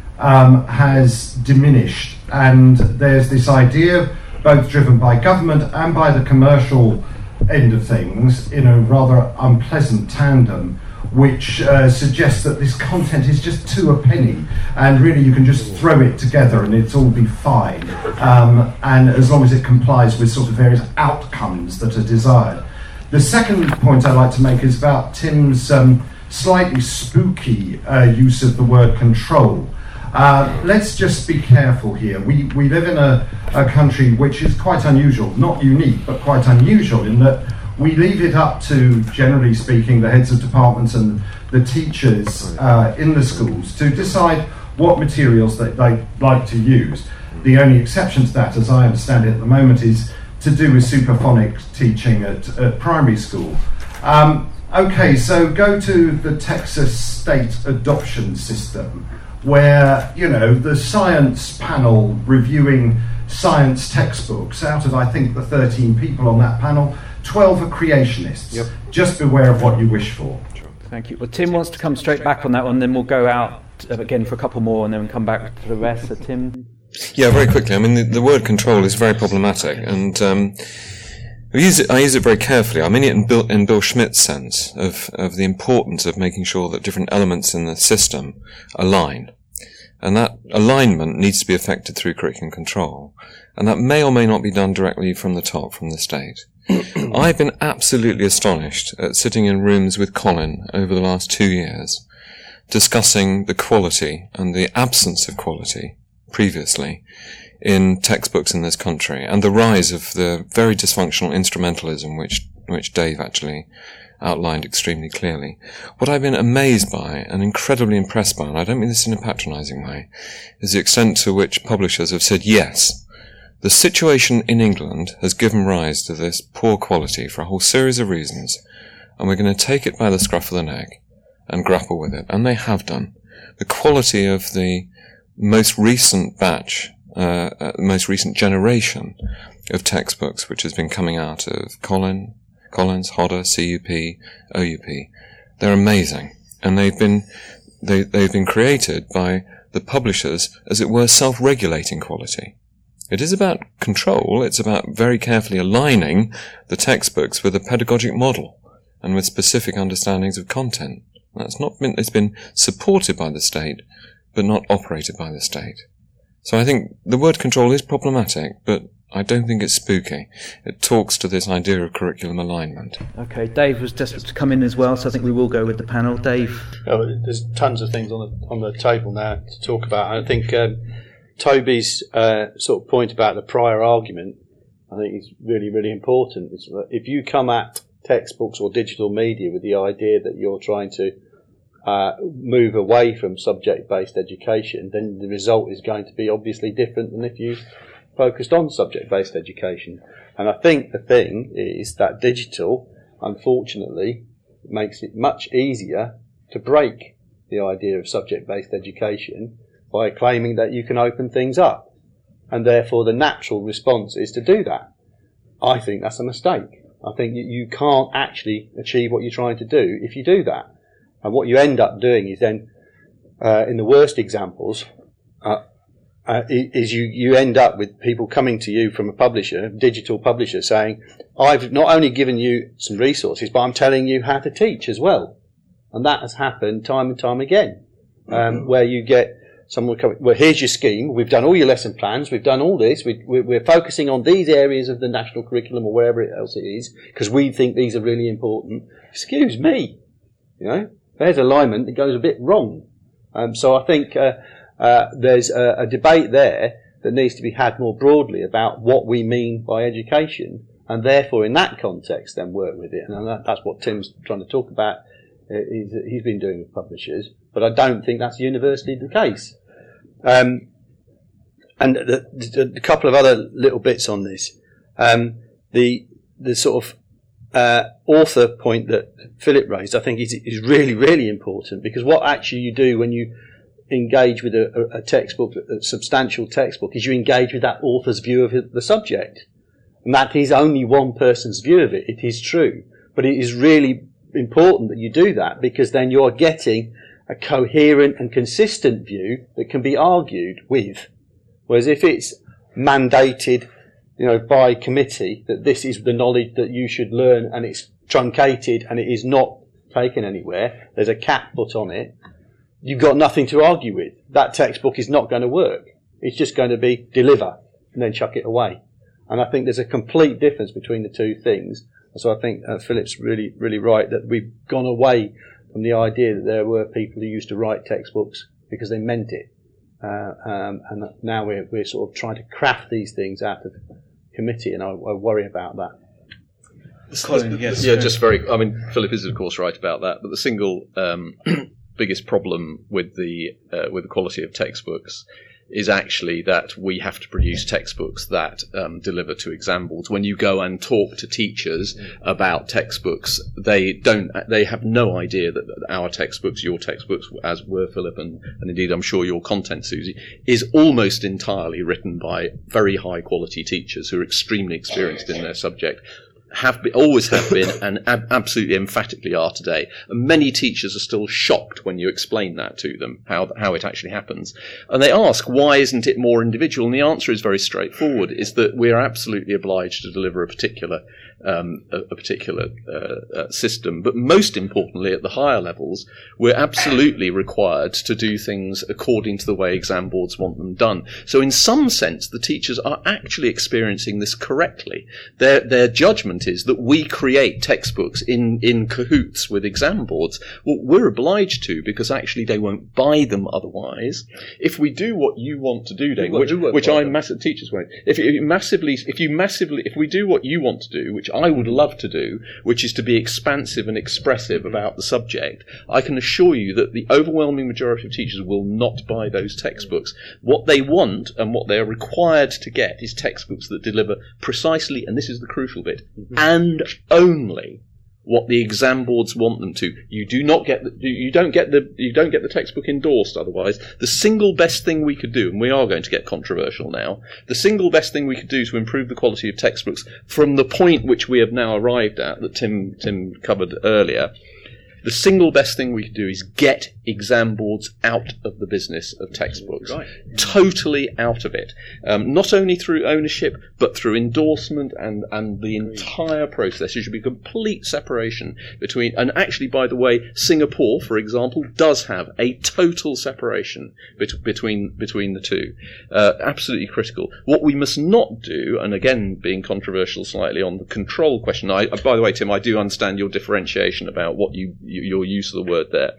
has diminished, and there's this idea, both driven by government and by the commercial end of things, in a rather unpleasant tandem, which suggests that this content is just two a penny, and really you can just throw it together and it's all be fine, and as long as it complies with sort of various outcomes that are desired. The second point I'd like to make is about Tim's slightly spooky use of the word control. Let's just be careful here. We live in a country which is quite unusual, not unique, but quite unusual in that we leave it up to, generally speaking, the heads of departments and the teachers in the schools to decide what materials that they like to use. The only exception to that, as I understand it at the moment, is to do with superphonic teaching at primary school. Okay, so go to the Texas state adoption system, where, the science panel reviewing science textbooks, out of, I think, the 13 people on that panel, 12 are creationists. Yep. Just beware of what you wish for. Thank you. Well, Tim wants to come straight back on that one, then we'll go out again for a couple more and then come back to the rest. So, Tim? Yeah, very quickly. I mean, the word control is very problematic, and I use it very carefully. I mean it in Bill Schmidt's sense of the importance of making sure that different elements in the system align. And that alignment needs to be effected through curriculum control. And that may or may not be done directly from the top, from the state. I've been absolutely astonished at sitting in rooms with Colin over the last 2 years, discussing the quality and the absence of quality previously in textbooks in this country, and the rise of the very dysfunctional instrumentalism which Dave actually outlined extremely clearly. What I've been amazed by and incredibly impressed by, and I don't mean this in a patronising way, is the extent to which publishers have said, yes, the situation in England has given rise to this poor quality for a whole series of reasons, and we're going to take it by the scruff of the neck and grapple with it. And they have done. The quality of the most recent batch, most recent generation of textbooks which has been coming out of Collins, Hodder, CUP, OUP, they're amazing. And they've been created by the publishers, as it were, self-regulating quality. It is about control. It's about very carefully aligning the textbooks with a pedagogic model and with specific understandings of content. It's been supported by the state, but not operated by the state. So I think the word control is problematic, but I don't think it's spooky. It talks to this idea of curriculum alignment. Okay, Dave was desperate to come in as well, so I think we will go with the panel. Dave? There's tons of things on the table now to talk about. I think Toby's sort of point about the prior argument, I think is really, really important. It's, if you come at textbooks or digital media with the idea that you're trying to move away from subject-based education, then the result is going to be obviously different than if you focused on subject-based education. And I think the thing is that digital, unfortunately, makes it much easier to break the idea of subject-based education by claiming that you can open things up. And therefore the natural response is to do that. I think that's a mistake. I think you can't actually achieve what you're trying to do if you do that. And what you end up doing is then, in the worst examples, is you end up with people coming to you from a publisher, digital publisher, saying, I've not only given you some resources, but I'm telling you how to teach as well. And that has happened time and time again, where you get someone coming, well, here's your scheme, we've done all your lesson plans, we've done all this, we're focusing on these areas of the national curriculum or wherever else it is, because we think these are really important. Excuse me, there's alignment that goes a bit wrong. So I think there's a debate there that needs to be had more broadly about what we mean by education, and therefore in that context then work with it. And that's what Tim's trying to talk about. He's been doing with publishers, but I don't think that's universally the case. And a couple of other little bits on this. The sort of author point that Philip raised, I think is really, really important, because what actually you do when you engage with a textbook, a substantial textbook, is you engage with that author's view of the subject. And that is only one person's view of it. It is true. But it is really important that you do that, because then you're getting a coherent and consistent view that can be argued with. Whereas if it's mandated, by committee that this is the knowledge that you should learn, and it's truncated and it is not taken anywhere, there's a cap put on it, you've got nothing to argue with. That textbook is not going to work. It's just going to be deliver and then chuck it away. And I think there's a complete difference between the two things. So I think Philip's really, really right that we've gone away from the idea that there were people who used to write textbooks because they meant it. And now we're sort of trying to craft these things out of committee, and I worry about that. Colin, yes. Yeah, just Philip is of course right about that, but the single biggest problem with the quality of textbooks is actually that we have to produce textbooks that deliver to exam boards. When you go and talk to teachers about textbooks, they have no idea that our textbooks, your textbooks, as were Philip, and indeed I'm sure your content, Susie, is almost entirely written by very high quality teachers who are extremely experienced in their subject. Always have been, and absolutely emphatically are today. And many teachers are still shocked when you explain that to them, how it actually happens. And they ask, why isn't it more individual? And the answer is very straightforward, is that we're absolutely obliged to deliver a particular system. But most importantly, at the higher levels, we're absolutely required to do things according to the way exam boards want them done. So in some sense, the teachers are actually experiencing this correctly. Their judgment is that we create textbooks in cahoots with exam boards. Well, we're obliged to, because actually they won't buy them otherwise. If we do what you want to do, Dave, which teachers won't. If we do what you want to do, which I would love to do, which is to be expansive and expressive about the subject, I can assure you that the overwhelming majority of teachers will not buy those textbooks. What they want and what they are required to get is textbooks that deliver precisely, and this is the crucial bit, and only what the exam boards want them to. You don't get the textbook endorsed otherwise. The single best thing we could do, and we are going to get controversial now, the single best thing we could do to improve the quality of textbooks from the point which we have now arrived at, that Tim covered earlier, the single best thing we could do is get exam boards out of the business of textbooks. Right. Totally out of it. Not only through ownership, but through endorsement and the entire process. There should be complete separation between, and actually, by the way, Singapore, for example, does have a total separation between the two. Absolutely critical. What we must not do, and again, being controversial slightly on the control question, by the way, Tim, I do understand your differentiation about what your use of the word there.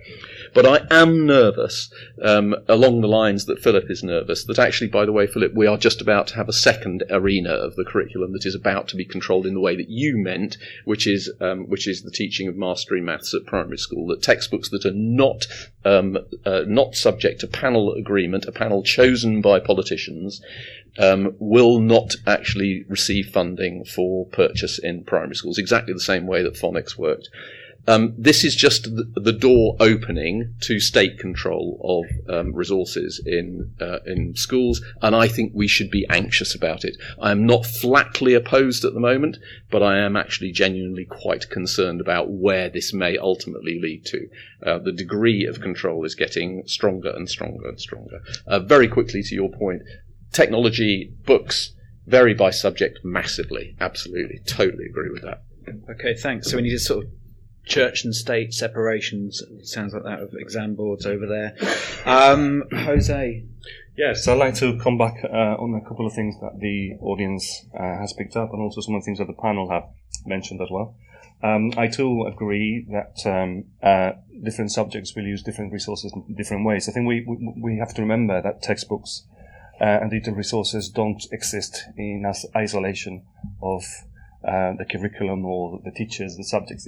But I am nervous, along the lines that Philip is nervous, that actually, by the way, Philip, we are just about to have a second arena of the curriculum that is about to be controlled in the way that you meant, which is the teaching of mastery maths at primary school, that textbooks that are not subject to panel agreement, a panel chosen by politicians, will not actually receive funding for purchase in primary schools, exactly the same way that phonics worked. This is just the door opening to state control of resources in schools, and I think we should be anxious about it. I am not flatly opposed at the moment, but I am actually genuinely quite concerned about where this may ultimately lead to. The degree of control is getting stronger and stronger and stronger. Very quickly to your point, technology, books vary by subject massively. Absolutely, totally agree with that. Okay, thanks. So we need a sort of church and state separations. It sounds like that of exam boards over there. Jose? Yes, I'd like to come back on a couple of things that the audience has picked up, and also some of the things that the panel have mentioned as well. I too agree that different subjects will use different resources in different ways. I think we have to remember that textbooks and digital resources don't exist in isolation of the curriculum or the teachers, the subjects.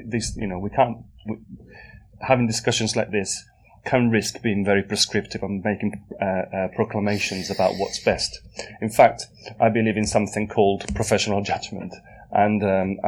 Having discussions like this can risk being very prescriptive and making proclamations about what's best. In fact, I believe in something called professional judgment, and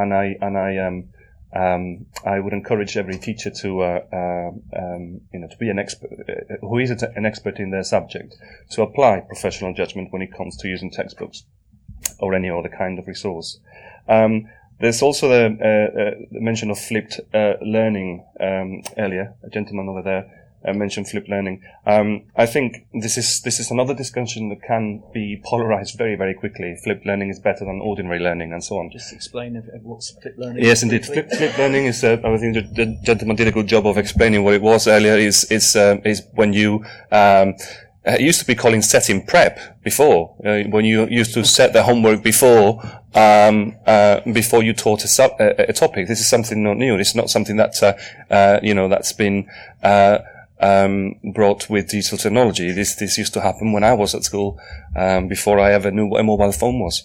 I would encourage every teacher to be an expert, who is an expert in their subject, to apply professional judgment when it comes to using textbooks or any other kind of resource. There's also the mention of flipped learning earlier. A gentleman over there mentioned flipped learning. I think this is another discussion that can be polarized very, very quickly. Flipped learning is better than ordinary learning, and so on. Just explain what's flipped learning. Yes, indeed. Flipped learning is. I think the gentleman did a good job of explaining what it was earlier. Is when you. It used to be called setting prep before, when you used to set the homework before you taught a topic. This is something not new. It's not something that that's been brought with digital technology. This used to happen when I was at school, before I ever knew what a mobile phone was.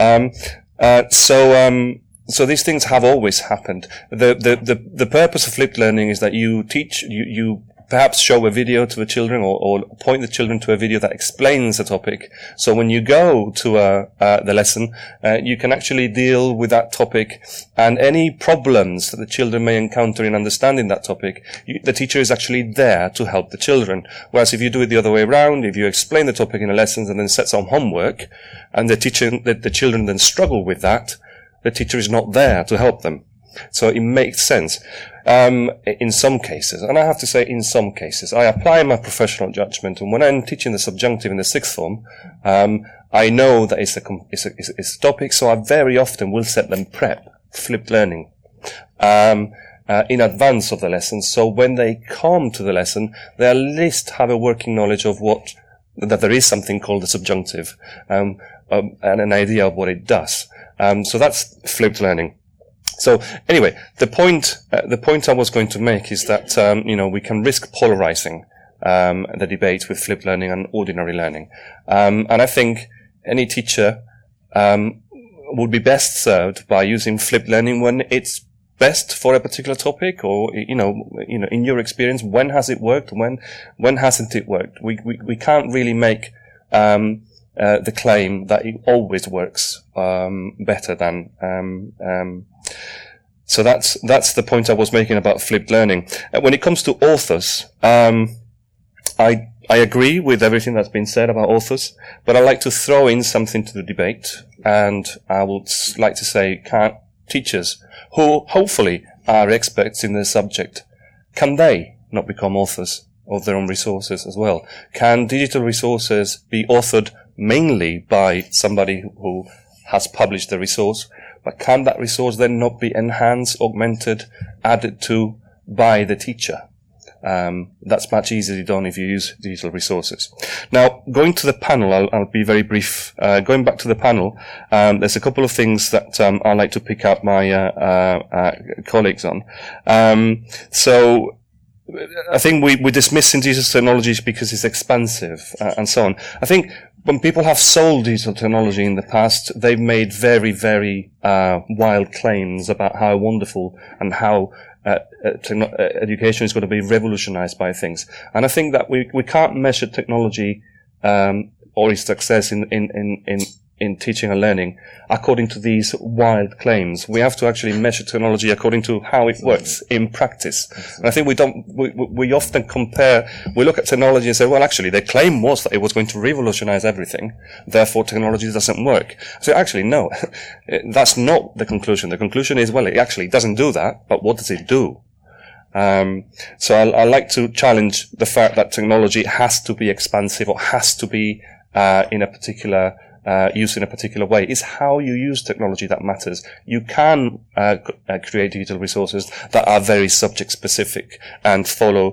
So these things have always happened. The purpose of flipped learning is that you teach, you perhaps show a video to the children or point the children to a video that explains the topic. So when you go to the lesson, you can actually deal with that topic and any problems that the children may encounter in understanding that topic. The teacher is actually there to help the children. Whereas if you do it the other way around, if you explain the topic in a lesson and then set some homework and the children then struggle with that, the teacher is not there to help them. So it makes sense. In some cases, and I have to say in some cases, I apply my professional judgment, and when I'm teaching the subjunctive in the sixth form, I know that it's a topic, so I very often will set them prep, flipped learning, in advance of the lesson, so when they come to the lesson, they at least have a working knowledge of that there is something called the subjunctive, and an idea of what it does. So that's flipped learning. So anyway, the point I was going to make is that, we can risk polarizing, the debate with flipped learning and ordinary learning. And I think any teacher, would be best served by using flipped learning when it's best for a particular topic, or, in your experience, when has it worked? When hasn't it worked? We can't really make, the claim that it always works, better than, so that's the point I was making about flipped learning. When it comes to authors, I agree with everything that's been said about authors, but I'd like to throw in something to the debate, and I would like to say, can teachers, who hopefully are experts in their subject, can they not become authors of their own resources as well? Can digital resources be authored mainly by somebody who has published the resource, but can that resource then not be enhanced, augmented, added to by the teacher? That's much easier done if you use digital resources. Now, going to the panel, I'll be very brief. Going back to the panel, there's a couple of things that I'd like to pick up my colleagues on. So I think we dismiss indigenous technologies because it's expensive and so on. I think when people have sold digital technology in the past, they've made very, very wild claims about how wonderful and how education is going to be revolutionized by things. And I think that we can't measure technology or its success in teaching and learning according to these wild claims. We have to actually measure technology according to how it works in practice. And I think we often we look at technology and say, well, actually, their claim was that it was going to revolutionize everything, therefore technology doesn't work. So actually, no, that's not the conclusion. The conclusion is, well, it actually doesn't do that, but what does it do? So I like to challenge the fact that technology has to be expansive or has to be in a particular used in a particular way. It's how you use technology that matters. You can create digital resources that are very subject specific and follow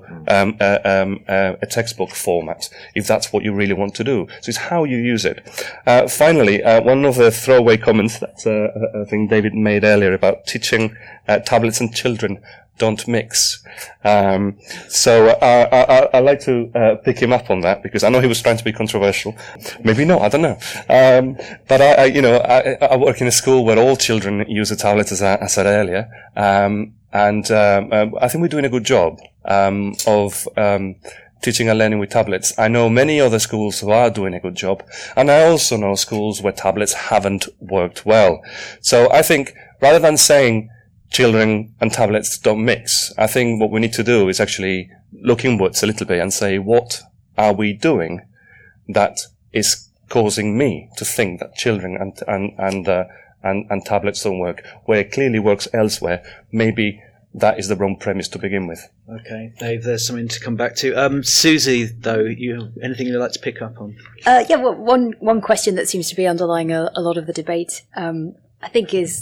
a textbook format if that's what you really want to do. So it's how you use it. Finally, one of the throwaway comments that I think David made earlier about teaching tablets and children don't mix. So I like to pick him up on that because I know he was trying to be controversial. Maybe not, I don't know. But I work in a school where all children use a tablet, as I said earlier. And I think we're doing a good job of teaching and learning with tablets. I know many other schools who are doing a good job, and I also know schools where tablets haven't worked well. So I think rather than saying children and tablets don't mix, I think what we need to do is actually look inwards a little bit and say, what are we doing that is causing me to think that children and tablets don't work, where it clearly works elsewhere? Maybe that is the wrong premise to begin with. Okay, Dave, there's something to come back to. Susie, though, anything you'd like to pick up on? Well, one question that seems to be underlying a lot of the debate, I think, is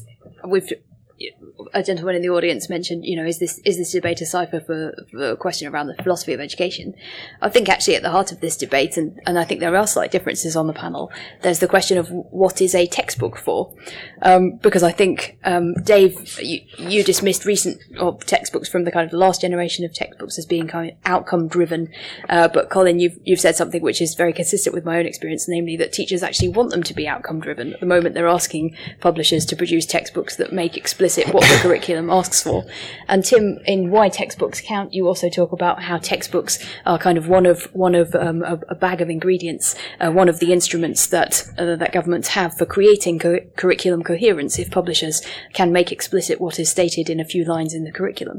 a gentleman in the audience mentioned, is this debate a cipher for a question around the philosophy of education? I think actually at the heart of this debate, and I think there are slight differences on the panel, there's the question of what is a textbook for? Because I think, Dave, you dismissed recent textbooks from the kind of the last generation of textbooks as being kind of outcome driven. But Colin, you've said something which is very consistent with my own experience, namely that teachers actually want them to be outcome driven. At the moment, they're asking publishers to produce textbooks that make explicit what the curriculum asks for. And Tim, in Why Textbooks Count, you also talk about how textbooks are kind of one of a bag of ingredients, one of the instruments that governments have for creating curriculum coherence if publishers can make explicit what is stated in a few lines in the curriculum.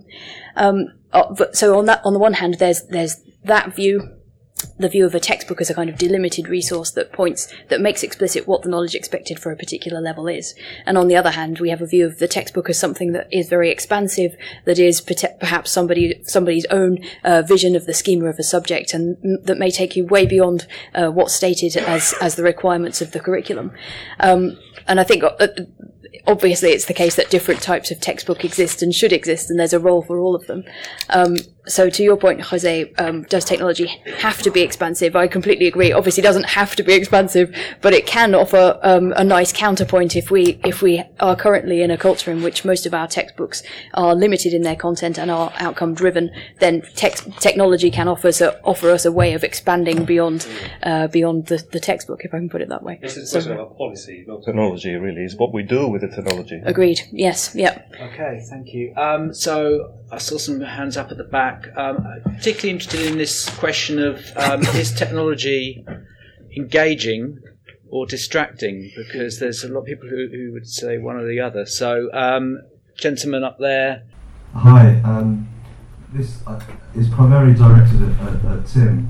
So on the one hand, there's that view, the view of a textbook as a kind of delimited resource that makes explicit what the knowledge expected for a particular level is. And on the other hand, we have a view of the textbook as something that is very expansive, that is perhaps somebody's own vision of the schema of a subject, and that may take you way beyond what's stated as the requirements of the curriculum. And I think obviously it's the case that different types of textbook exist and should exist, and there's a role for all of them. So to your point, Jose, does technology have to be expansive? I completely agree. Obviously, it doesn't have to be expansive, but it can offer a nice counterpoint if we are currently in a culture in which most of our textbooks are limited in their content and are outcome driven. Then technology can offer us a way of expanding beyond the textbook, if I can put it that way. This is sort of a policy, not technology. Really, is what we do with the technology. Agreed. Yes. Yep. Okay. Thank you. So I saw some hands up at the back. Particularly interested in this question of is technology engaging or distracting? Because there's a lot of people who would say one or the other. So, gentleman up there. Hi. This is primarily directed at Tim,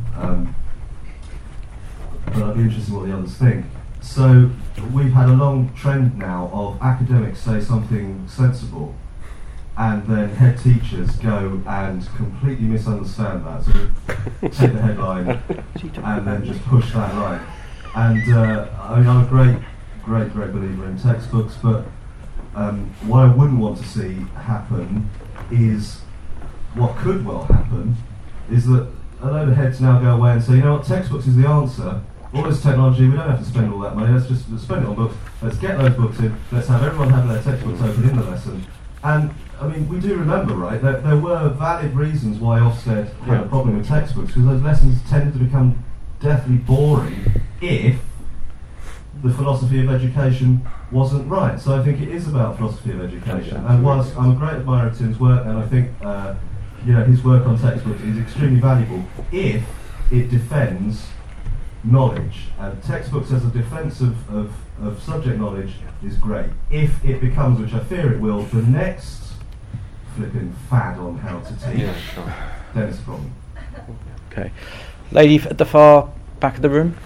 but I'd be interested in what the others think. So, we've had a long trend now of academics say something sensible, and then head teachers go and completely misunderstand that. So take the headline and then just push that line. And I'm a great believer in textbooks, but what I wouldn't want to see happen is, what could well happen, is that a load of heads now go away and say, you know what, textbooks is the answer. All this technology, we don't have to spend all that money, let's just spend it on books. Let's get those books in, let's have everyone have their textbooks open in the lesson, And I mean, we do remember, right, that there were valid reasons why Ofsted had a problem with textbooks, because those lessons tended to become deathly boring if the philosophy of education wasn't right. So I think it is about philosophy of education. And whilst I'm a great admirer of Tim's work, and I think his work on textbooks is extremely valuable if it defends knowledge. And textbooks as a defence of subject knowledge is great. If it becomes, which I fear it will, the next flipping fad on how to teach, then it's a problem. Okay. Lady at the far back of the room.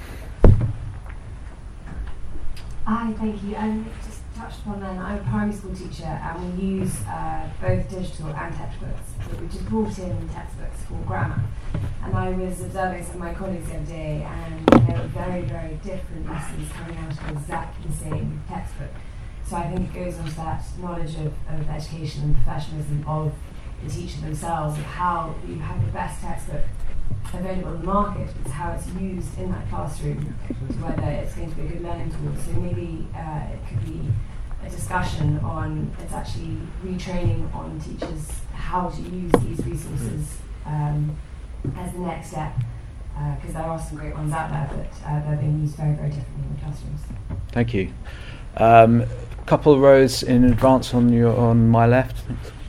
Hi, thank you. Just touched upon then, I'm a primary school teacher and we use both digital and textbooks. We just brought in textbooks for grammar. And I was observing some of my colleagues the other day and they were very, very different lessons coming out of exactly the same textbook. So I think it goes on to that knowledge of education and professionalism of the teacher themselves, of how you have the best textbook available in the market. It's how it's used in that classroom, whether it's going to be a good learning tool. So maybe it could be a discussion on, it's actually retraining on teachers how to use these resources as the next step, because there are some great ones out there, but they're being used very, very differently in the classrooms. Thank you. Couple of rows in advance on my left.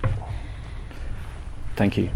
Thank you.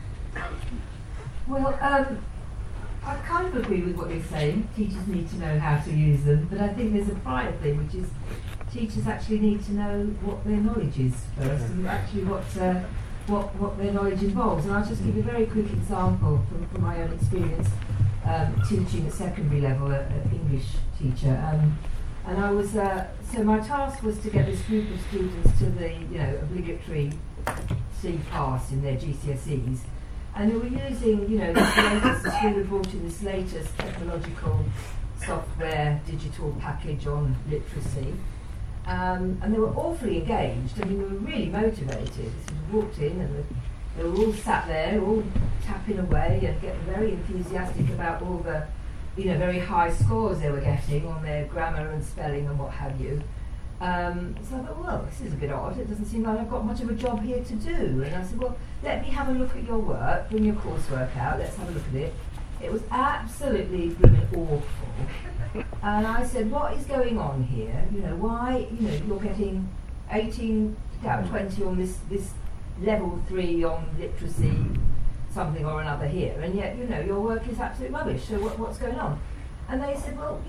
Well, I kind of agree with what you're saying. Teachers need to know how to use them, but I think there's a prior thing, which is teachers actually need to know what their knowledge is first, and actually what their knowledge involves. And I'll just give you a very quick example from my own experience teaching at secondary level, an English teacher. And I was so my task was to get this group of students to the obligatory C pass in their GCSEs. And they were using, this latest, the school had brought in this latest technological software, digital package on literacy. And they were awfully engaged. I mean, they were really motivated. So we walked in and they were all sat there, all tapping away and getting very enthusiastic about all the, very high scores they were getting on their grammar and spelling and what have you. So I thought, well, this is a bit odd. It doesn't seem like I've got much of a job here to do. And I said, well, let me have a look at your work, bring your coursework out, let's have a look at it. It was absolutely blooming awful. And I said, what is going on here? Why, you're getting 18 out of 20 on this level 3 on literacy, something or another here, and yet, your work is absolute rubbish, so what's going on? And they said, well,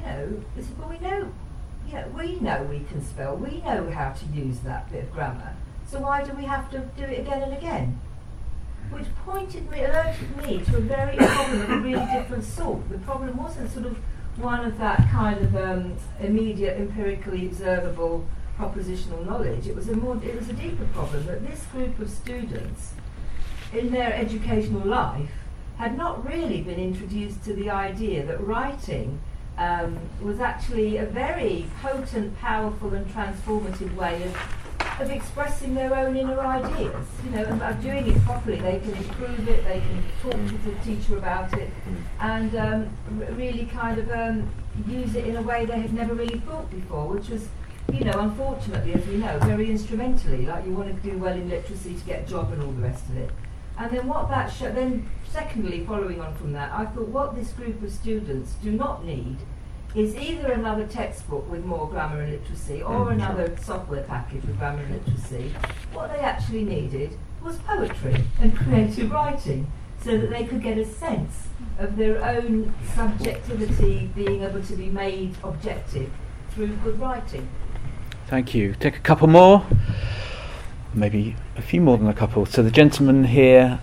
we know we can spell, we know how to use that bit of grammar, so why do we have to do it again and again? Which alerted me to a very problem of a really different sort. The problem wasn't sort of one of that kind of immediate, empirically observable propositional knowledge. It was a deeper problem that this group of students in their educational life had not really been introduced to the idea that writing was actually a very potent, powerful and transformative way of expressing their own inner ideas, and by doing it properly they can improve it, they can talk to the teacher about it and really kind of use it in a way they had never really thought before, which was, unfortunately, as we know, very instrumentally, like you want to do well in literacy to get a job and all the rest of it. And then what that then secondly, following on from that, I thought what this group of students do not need is either another textbook with more grammar and literacy or another software package with grammar and literacy. What they actually needed was poetry and creative writing so that they could get a sense of their own subjectivity being able to be made objective through good writing. Thank you. Take a couple more. Maybe a few more than a couple. So the gentleman here,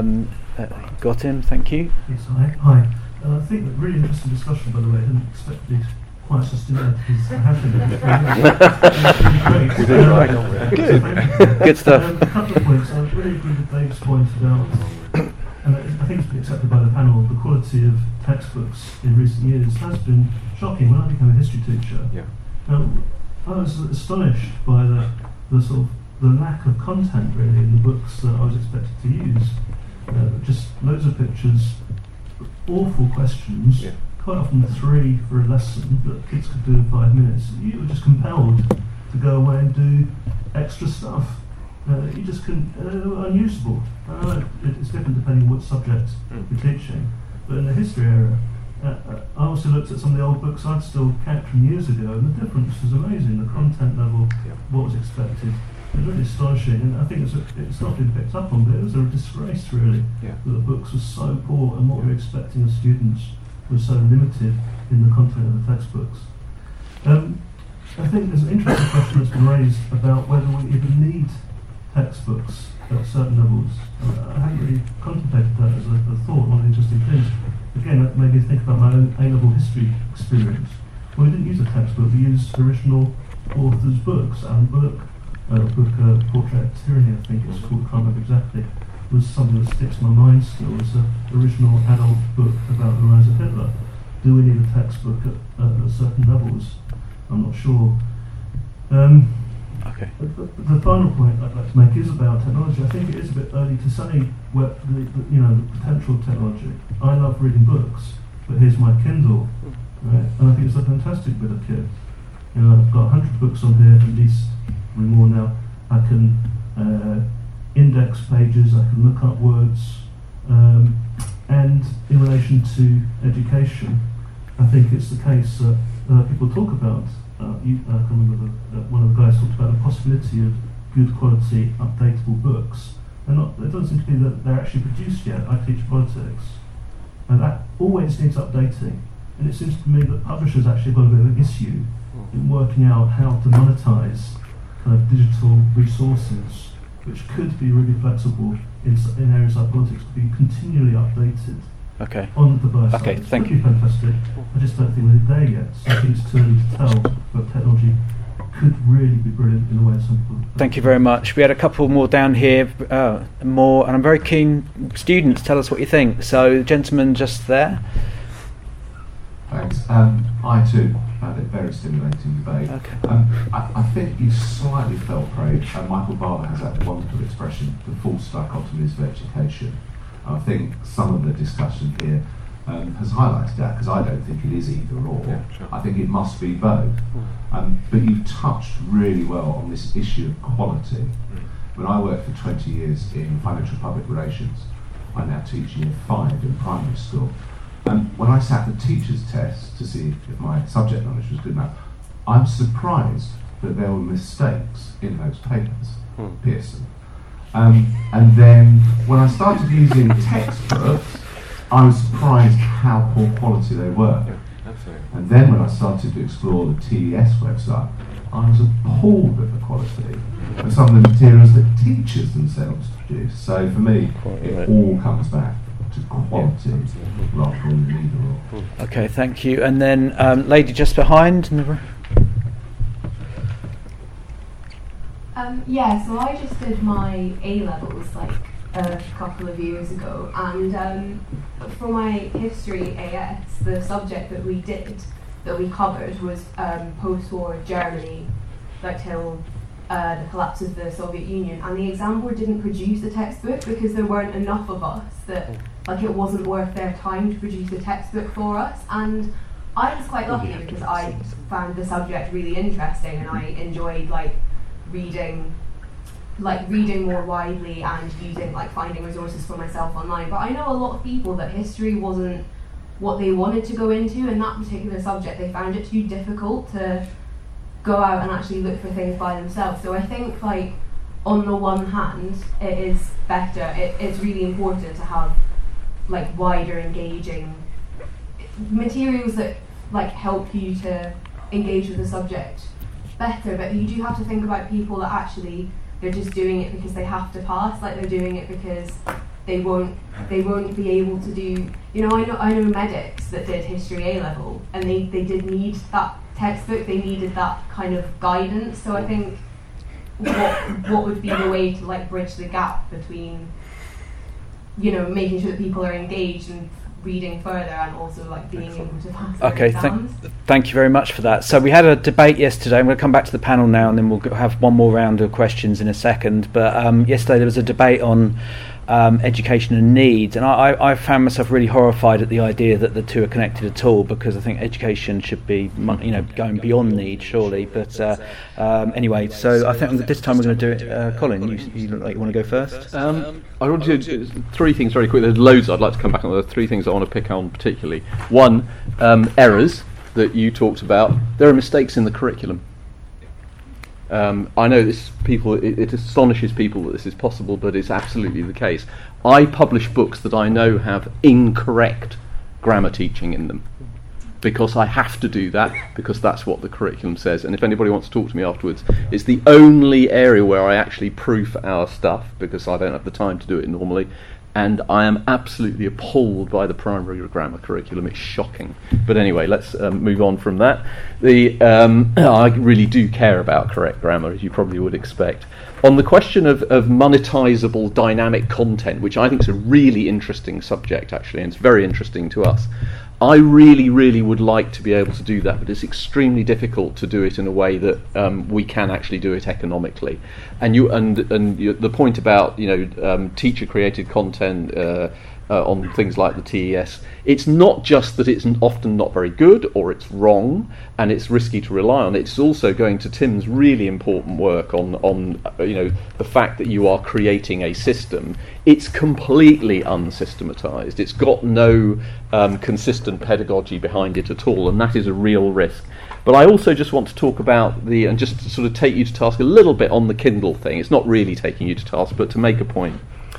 got him, thank you. Yes, hi. I think that really interesting discussion, by the way. I didn't expect it quite as systematic as I have been. Good stuff. A couple of points. I really agree with Dave's pointed out, and I think it's been accepted by the panel, the quality of textbooks in recent years has been shocking. When I became a history teacher, I was astonished by the sort of the lack of content really in the books that I was expected to use. Just loads of pictures, awful questions, quite often 3 for a lesson that kids could do in 5 minutes. You were just compelled to go away and do extra stuff. you just couldn't, unusable. It's different depending on what subject you're teaching. But in the history area, I also looked at some of the old books I'd still kept from years ago, and the difference was amazing. The content level, what was expected, it was really astonishing. And I think it's not been picked up on, but it was a disgrace, really, that the books were so poor, and what we were expecting of students was so limited in the content of the textbooks. I think there's an interesting question that's been raised about whether we even need textbooks at certain levels. I hadn't really contemplated that as a thought, one of the interesting things. Again, that made me think about my own A-level history experience. Well, we didn't use a textbook, we used original authors' books. Alan Burke, Portrait of Tyranny, I think it's called, I can't remember exactly, was something that sticks in my mind still as an original adult book about the rise of Hitler. Do we need a textbook at certain levels? I'm not sure. Okay. The final point I'd like to make is about technology. I think it is a bit early to say what the potential of technology. I love reading books, but here's my Kindle, right? And I think it's a fantastic bit of kit. I've got 100 books on here, at least more now. I can index pages, I can look up words, and in relation to education, I think it's the case that people talk about. I can remember one of the guys talked about the possibility of good quality, updatable books. It doesn't seem to be that they're actually produced yet. I teach politics, and that always needs updating. And it seems to me that publishers actually have got a bit of an issue in working out how to monetize kind of digital resources, which could be really flexible in areas like politics, to be continually updated. Okay. On the device. Okay, side. thank you. Fantastic. I just don't think we're there yet. So I think it's too early to tell, but technology could really be brilliant in a way some people. Thank you very much. We had a couple more down here, and I'm very keen. Students, tell us what you think. So, the gentleman just there. Thanks. I too found it very stimulating debate. Okay. I think you slightly fell prey. Michael Barber has that wonderful expression, the false dichotomies of education. I think some of the discussion here has highlighted that, because I don't think it is either or. Yeah, sure. I think it must be both. But you've touched really well on this issue of quality. When I worked for 20 years in financial public relations, I now teach year 5 in primary school. And when I sat the teacher's test to see if my subject knowledge was good enough, I'm surprised that there were mistakes in those papers, Pearson. And then when I started using textbooks, I was surprised how poor quality they were. And then when I started to explore the TES website, I was appalled at the quality of some of the materials that teachers themselves produce. So for me, it all comes back to quality rather than either or. Okay, thank you. And then lady just behind in the room. Yeah, so I just did my A-levels like a couple of years ago, and for my history AS, the subject that we covered was post-war Germany, like till the collapse of the Soviet Union, and the exam board didn't produce a textbook because there weren't enough of us that it wasn't worth their time to produce a textbook for us. And I was quite lucky because I found the subject really interesting, and I enjoyed reading more widely and using finding resources for myself online. But I know a lot of people that history wasn't what they wanted to go into in that particular subject. They found it too difficult to go out and actually look for things by themselves. So I think on the one hand it is better, it's really important to have wider engaging materials that help you to engage with the subject better, but you do have to think about people that actually they're just doing it because they have to pass, they're doing it because they won't be able to do, I know medics that did history A-level, and they did need that textbook, they needed that kind of guidance. So I think what would be the way to bridge the gap between making sure that people are engaged and reading further, and also being able to pass their exams. Thank you very much for that. So we had a debate yesterday. I'm going to come back to the panel now, and then we'll have one more round of questions in a second. But yesterday there was a debate on education and needs, and I found myself really horrified at the idea that the two are connected at all, because I think education should be going beyond need, surely. But anyway, so I think this time we're going to do it. Colin, you look like you want to go first. I want to do three things very quickly. There's loads I'd like to come back on. There are three things I want to pick on particularly. One, errors that you talked about. There are mistakes in the curriculum. I know it astonishes people that this is possible, but it's absolutely the case. I publish books that I know have incorrect grammar teaching in them, because I have to do that, because that's what the curriculum says. And if anybody wants to talk to me afterwards, it's the only area where I actually proof our stuff, because I don't have the time to do it normally. And I am absolutely appalled by the primary grammar curriculum. It's shocking. But anyway, let's move on from that. I really do care about correct grammar, as you probably would expect. On the question of monetizable dynamic content, which I think is a really interesting subject, actually, and it's very interesting to us, I really, really would like to be able to do that, but it's extremely difficult to do it in a way that we can actually do it economically. And the point about teacher-created content on things like the TES, it's not just that it's often not very good or it's wrong and it's risky to rely on. It's also going to Tim's really important work on the fact that you are creating a system. It's completely unsystematized. It's got no consistent pedagogy behind it at all, and that is a real risk. But I also just want to talk about and just to sort of take you to task a little bit on the Kindle thing. It's not really taking you to task, but to make a point.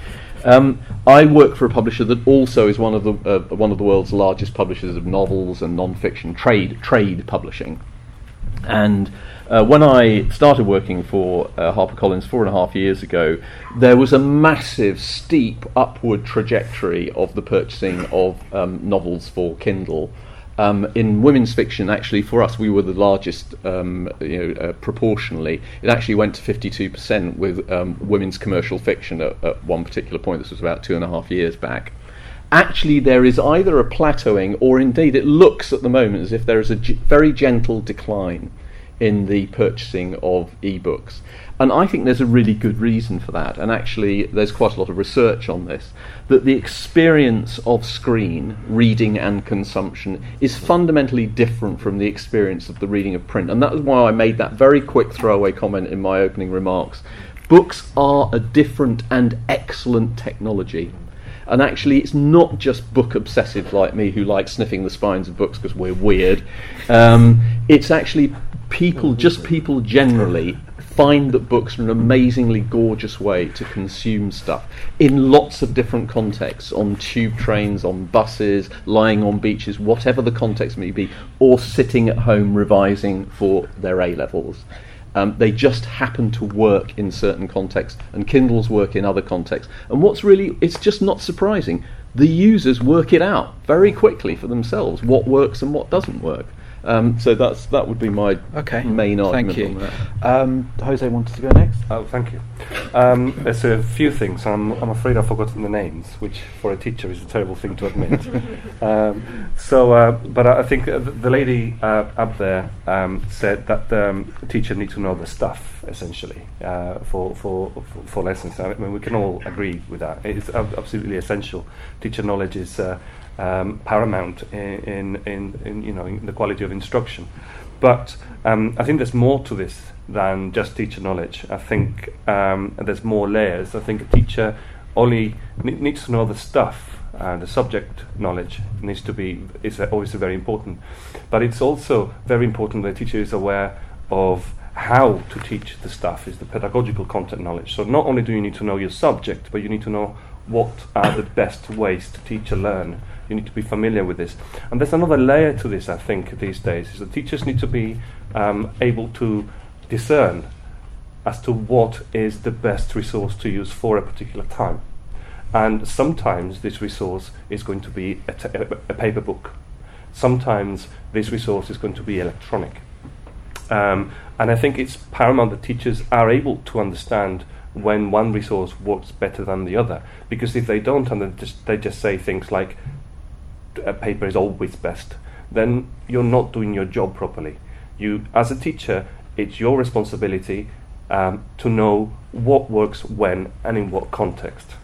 I work for a publisher that also is one of the world's largest publishers of novels and non-fiction trade publishing. And when I started working for HarperCollins 4.5 years ago, there was a massive, steep upward trajectory of the purchasing of novels for Kindle. In women's fiction, actually, for us, we were the largest, proportionally. It actually went to 52% with women's commercial fiction at one particular point. This was about 2.5 years back. Actually, there is either a plateauing, or indeed it looks at the moment as if there is a very gentle decline in the purchasing of ebooks. And I think there's a really good reason for that, and actually there's quite a lot of research on this, that the experience of screen, reading and consumption is fundamentally different from the experience of the reading of print. And that is why I made that very quick throwaway comment in my opening remarks. Books are a different and excellent technology. And actually it's not just book obsessive like me who like sniffing the spines of books because we're weird. It's actually people generally find that books are an amazingly gorgeous way to consume stuff in lots of different contexts, on tube trains, on buses, lying on beaches, whatever the context may be, or sitting at home revising for their A-levels. They just happen to work in certain contexts, and Kindles work in other contexts. And it's just not surprising. The users work it out very quickly for themselves, what works and what doesn't work. So that would be my main argument on that. Jose wanted to go next. Oh, thank you. There's a few things. I'm afraid I've forgotten the names, which for a teacher is a terrible thing to admit. But I think the lady up there said that the teacher needs to know the stuff, essentially, for lessons. I mean, we can all agree with that. It's absolutely essential. Teacher knowledge is paramount in the quality of instruction. But I think there's more to this than just teacher knowledge. I think there's more layers. I think a teacher only needs to know the stuff. The subject knowledge is always very important. But it's also very important that the teacher is aware of how to teach the stuff, is the pedagogical content knowledge. So not only do you need to know your subject, but you need to know what are the best ways to teach or learn. You need to be familiar with this. And there's another layer to this, I think, these days, is that teachers need to be able to discern as to what is the best resource to use for a particular time. And sometimes this resource is going to be a paper book. Sometimes this resource is going to be electronic. And I think it's paramount that teachers are able to understand when one resource works better than the other. Because if they don't, and they just say things like, a paper is always best, then you're not doing your job properly. You, as a teacher, it's your responsibility to know what works when and in what context.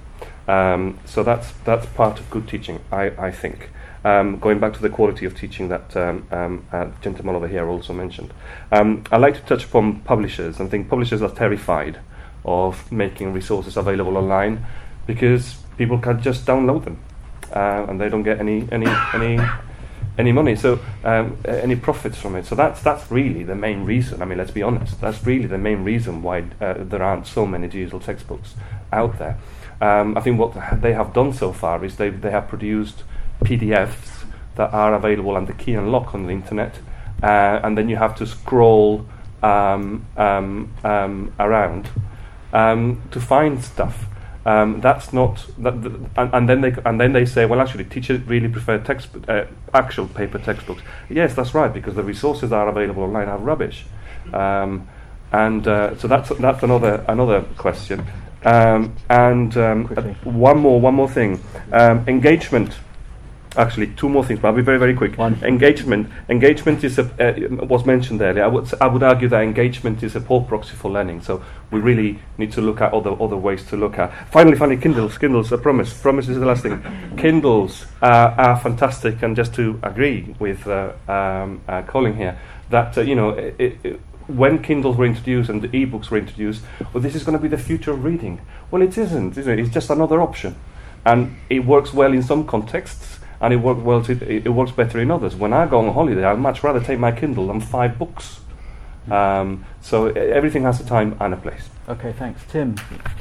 So that's part of good teaching, I think. Going back to the quality of teaching that the gentleman over here also mentioned. I'd like to touch upon publishers. I think publishers are terrified of making resources available online because people can just download them and they don't get any money, so any profits from it. So that's really the main reason. I mean, let's be honest. That's really the main reason why there aren't so many digital textbooks out there. I think what they have done so far is they have produced PDFs that are available under key and lock on the internet, and then you have to scroll around to find stuff. That's not that, and then they say, well, actually, teachers really prefer actual paper textbooks. Yes, that's right, because the resources that are available online are rubbish, so that's another question. One more thing, engagement. Actually, two more things, but I'll be very, very quick. Engagement is was mentioned earlier. I would argue that engagement is a poor proxy for learning. So we really need to look at other ways to look at. Finally, Kindles. I promise is the last thing. Kindles are fantastic, and just to agree with Colin here, that when Kindles were introduced and the e-books were introduced, well, this is going to be the future of reading. Well, it isn't, is it? It's just another option, and it works well in some contexts. And it works better in others. When I go on holiday, I'd much rather take my Kindle than 5 books. So everything has a time and a place. Okay, thanks. Tim.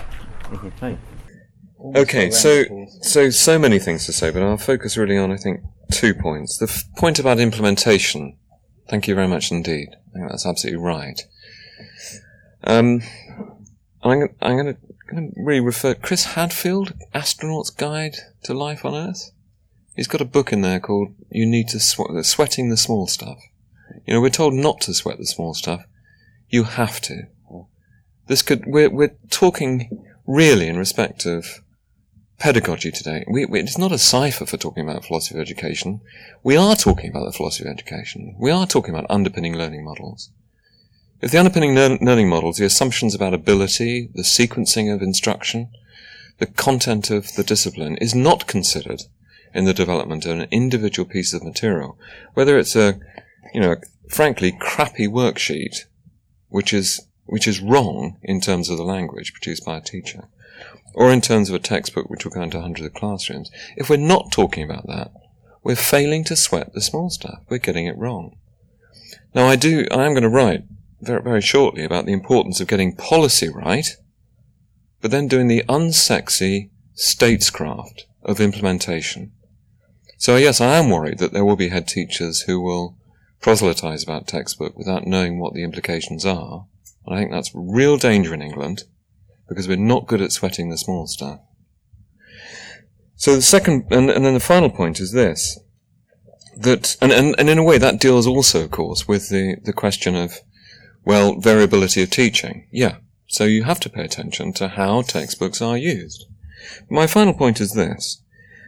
Okay, so many things to say, but I'll focus really on, I think, 2 points. The point about implementation. Thank you very much indeed. I think that's absolutely right. I'm going to really refer Chris Hadfield, Astronaut's Guide to Life on Earth. He's got a book in there called "You Need to Sweating the Small Stuff." We're told not to sweat the small stuff. You have to. We're talking really in respect of pedagogy today. It's not a cipher for talking about philosophy of education. We are talking about the philosophy of education. We are talking about underpinning learning models. If the underpinning learning models, the assumptions about ability, the sequencing of instruction, the content of the discipline is not considered in the development of an individual piece of material, whether it's a frankly crappy worksheet, which is wrong in terms of the language produced by a teacher, or in terms of a textbook which will go into hundreds of classrooms. If we're not talking about that, we're failing to sweat the small stuff. We're getting it wrong. Now, I am going to write very, very shortly about the importance of getting policy right, but then doing the unsexy statescraft of implementation. So yes, I am worried that there will be head teachers who will proselytise about textbook without knowing what the implications are. And I think that's real danger in England, because we're not good at sweating the small stuff. So the second, and then the final point is this, that, and in a way that deals also, of course, with the question of, well, variability of teaching. Yeah, so you have to pay attention to how textbooks are used. My final point is this,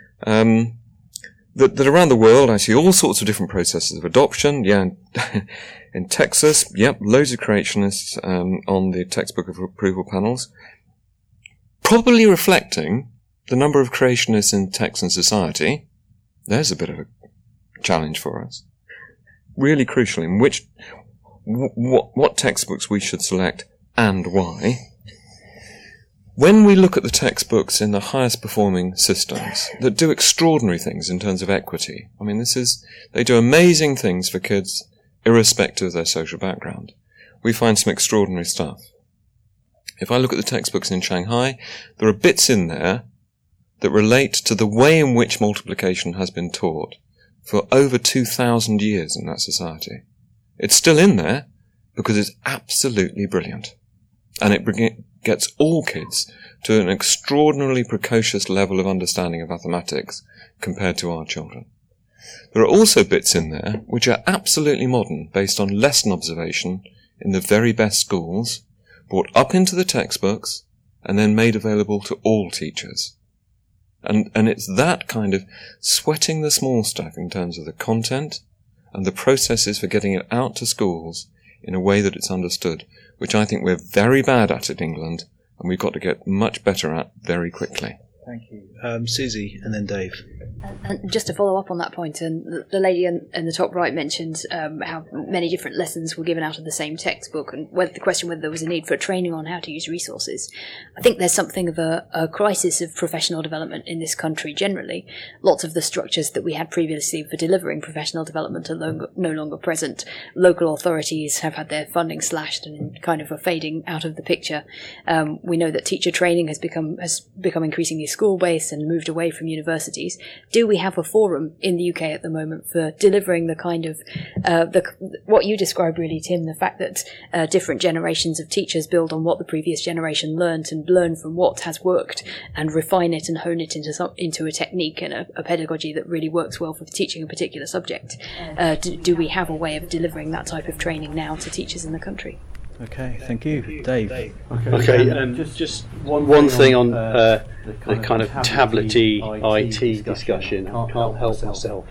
that around the world I see all sorts of different processes of adoption. Yeah, in Texas, yep, loads of creationists on the textbook of approval panels, probably reflecting the number of creationists in Texan society. There's a bit of a challenge for us. Really crucial in what textbooks we should select and why. When we look at the textbooks in the highest performing systems that do extraordinary things in terms of equity, I mean, they do amazing things for kids irrespective of their social background. We find some extraordinary stuff. If I look at the textbooks in Shanghai, there are bits in there that relate to the way in which multiplication has been taught for over 2,000 years in that society. It's still in there because it's absolutely brilliant. And it gets all kids to an extraordinarily precocious level of understanding of mathematics compared to our children. There are also bits in there which are absolutely modern, based on lesson observation in the very best schools, brought up into the textbooks, and then made available to all teachers. And it's that kind of sweating the small stuff in terms of the content and the processes for getting it out to schools in a way that it's understood, which I think we're very bad at in England, and we've got to get much better at very quickly. Thank you. Susie and then Dave. And just to follow up on that point, and the lady in the top right mentioned how many different lessons were given out of the same textbook, and the question whether there was a need for training on how to use resources. I think there's something of a crisis of professional development in this country generally. Lots of the structures that we had previously for delivering professional development are no longer present. Local authorities have had their funding slashed and kind of are fading out of the picture. We know that teacher training has become increasingly school-based and moved away from universities. Do we have a forum in the UK at the moment for delivering the kind of what you described really, Tim, the fact that different generations of teachers build on what the previous generation learned and learn from what has worked and refine it and hone it into a technique and a pedagogy that really works well for teaching a particular subject? Do we have a way of delivering that type of training now to teachers in the country? Okay, thank you. Dave. Okay, just one thing on the kind of tablety IT discussion. I can't help myself.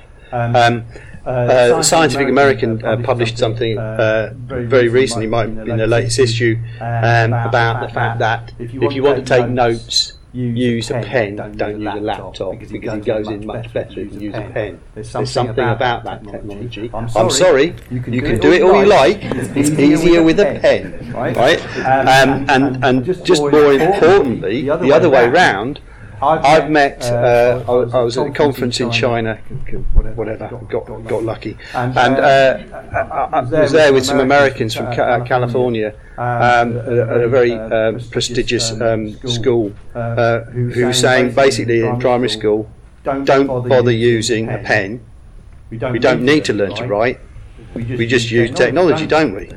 Scientific American published something very recently, might have been the latest issue, about the fact that if you want to take notes, use a pen, don't use a laptop, because it goes in much better if you use a pen. There's something about that technology. I'm sorry, you can do it all you like, it's easier with a pen, right? And just more importantly, the other way round, I've met. I was at a conference in China. Whatever, got lucky, and I was there with some Americans from California at a very prestigious school, who were saying basically in primary school, don't bother using a pen. We don't need to learn to write. We just use technology, don't we?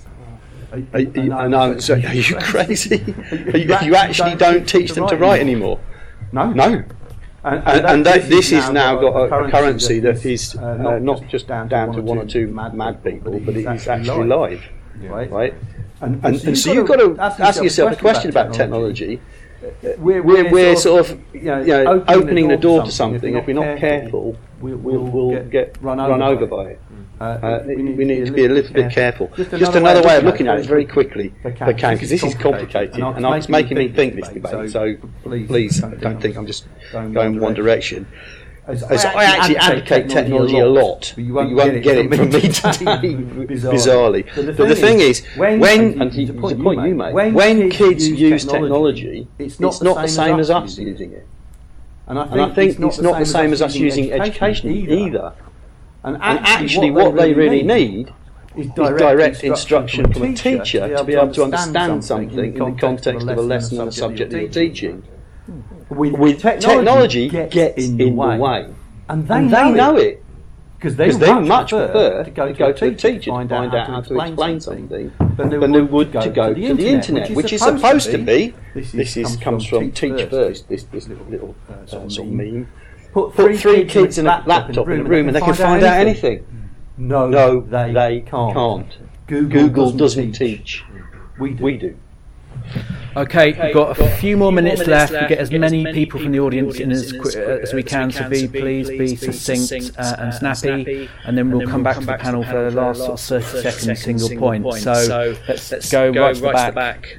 And I'm saying, are you crazy? You actually don't teach them to write anymore. No. And this has now got a currency that is not just down to one or two mad people, but it is actually live, right? And so you've got to ask yourself a question about technology. We're sort of opening the door to something. If we're not careful, we'll get run over by it. We need to be a little bit careful. Just another way of looking at it very quickly, if I can, because this is complicated, and it's making me think, this debate, so please don't think I'm just going one direction. I actually advocate technology a lot, but you won't get it from me today, bizarrely. But the thing is, and the point you make, when kids use technology, it's not the same as us using it. And I think it's not the same as us using education either. And actually what they really need is direct instruction from a teacher to be able to understand something in the context of a lesson and a subject that you're teaching. With technology gets in the way. And they know it. Because they much prefer to go to a teacher to find out how to explain something than they would to go to the internet, which is supposed to be, this comes from Teach First, this little sort of meme. Put three kids in a laptop in a room and they can find out anything. No, they can't. Google doesn't teach. We do. Okay, we've got a few more minutes left. We get as many people from the audience in as we can, so please be succinct and snappy, and then we'll come back to the panel for the last sort of 30 second single point. So let's go right to the back.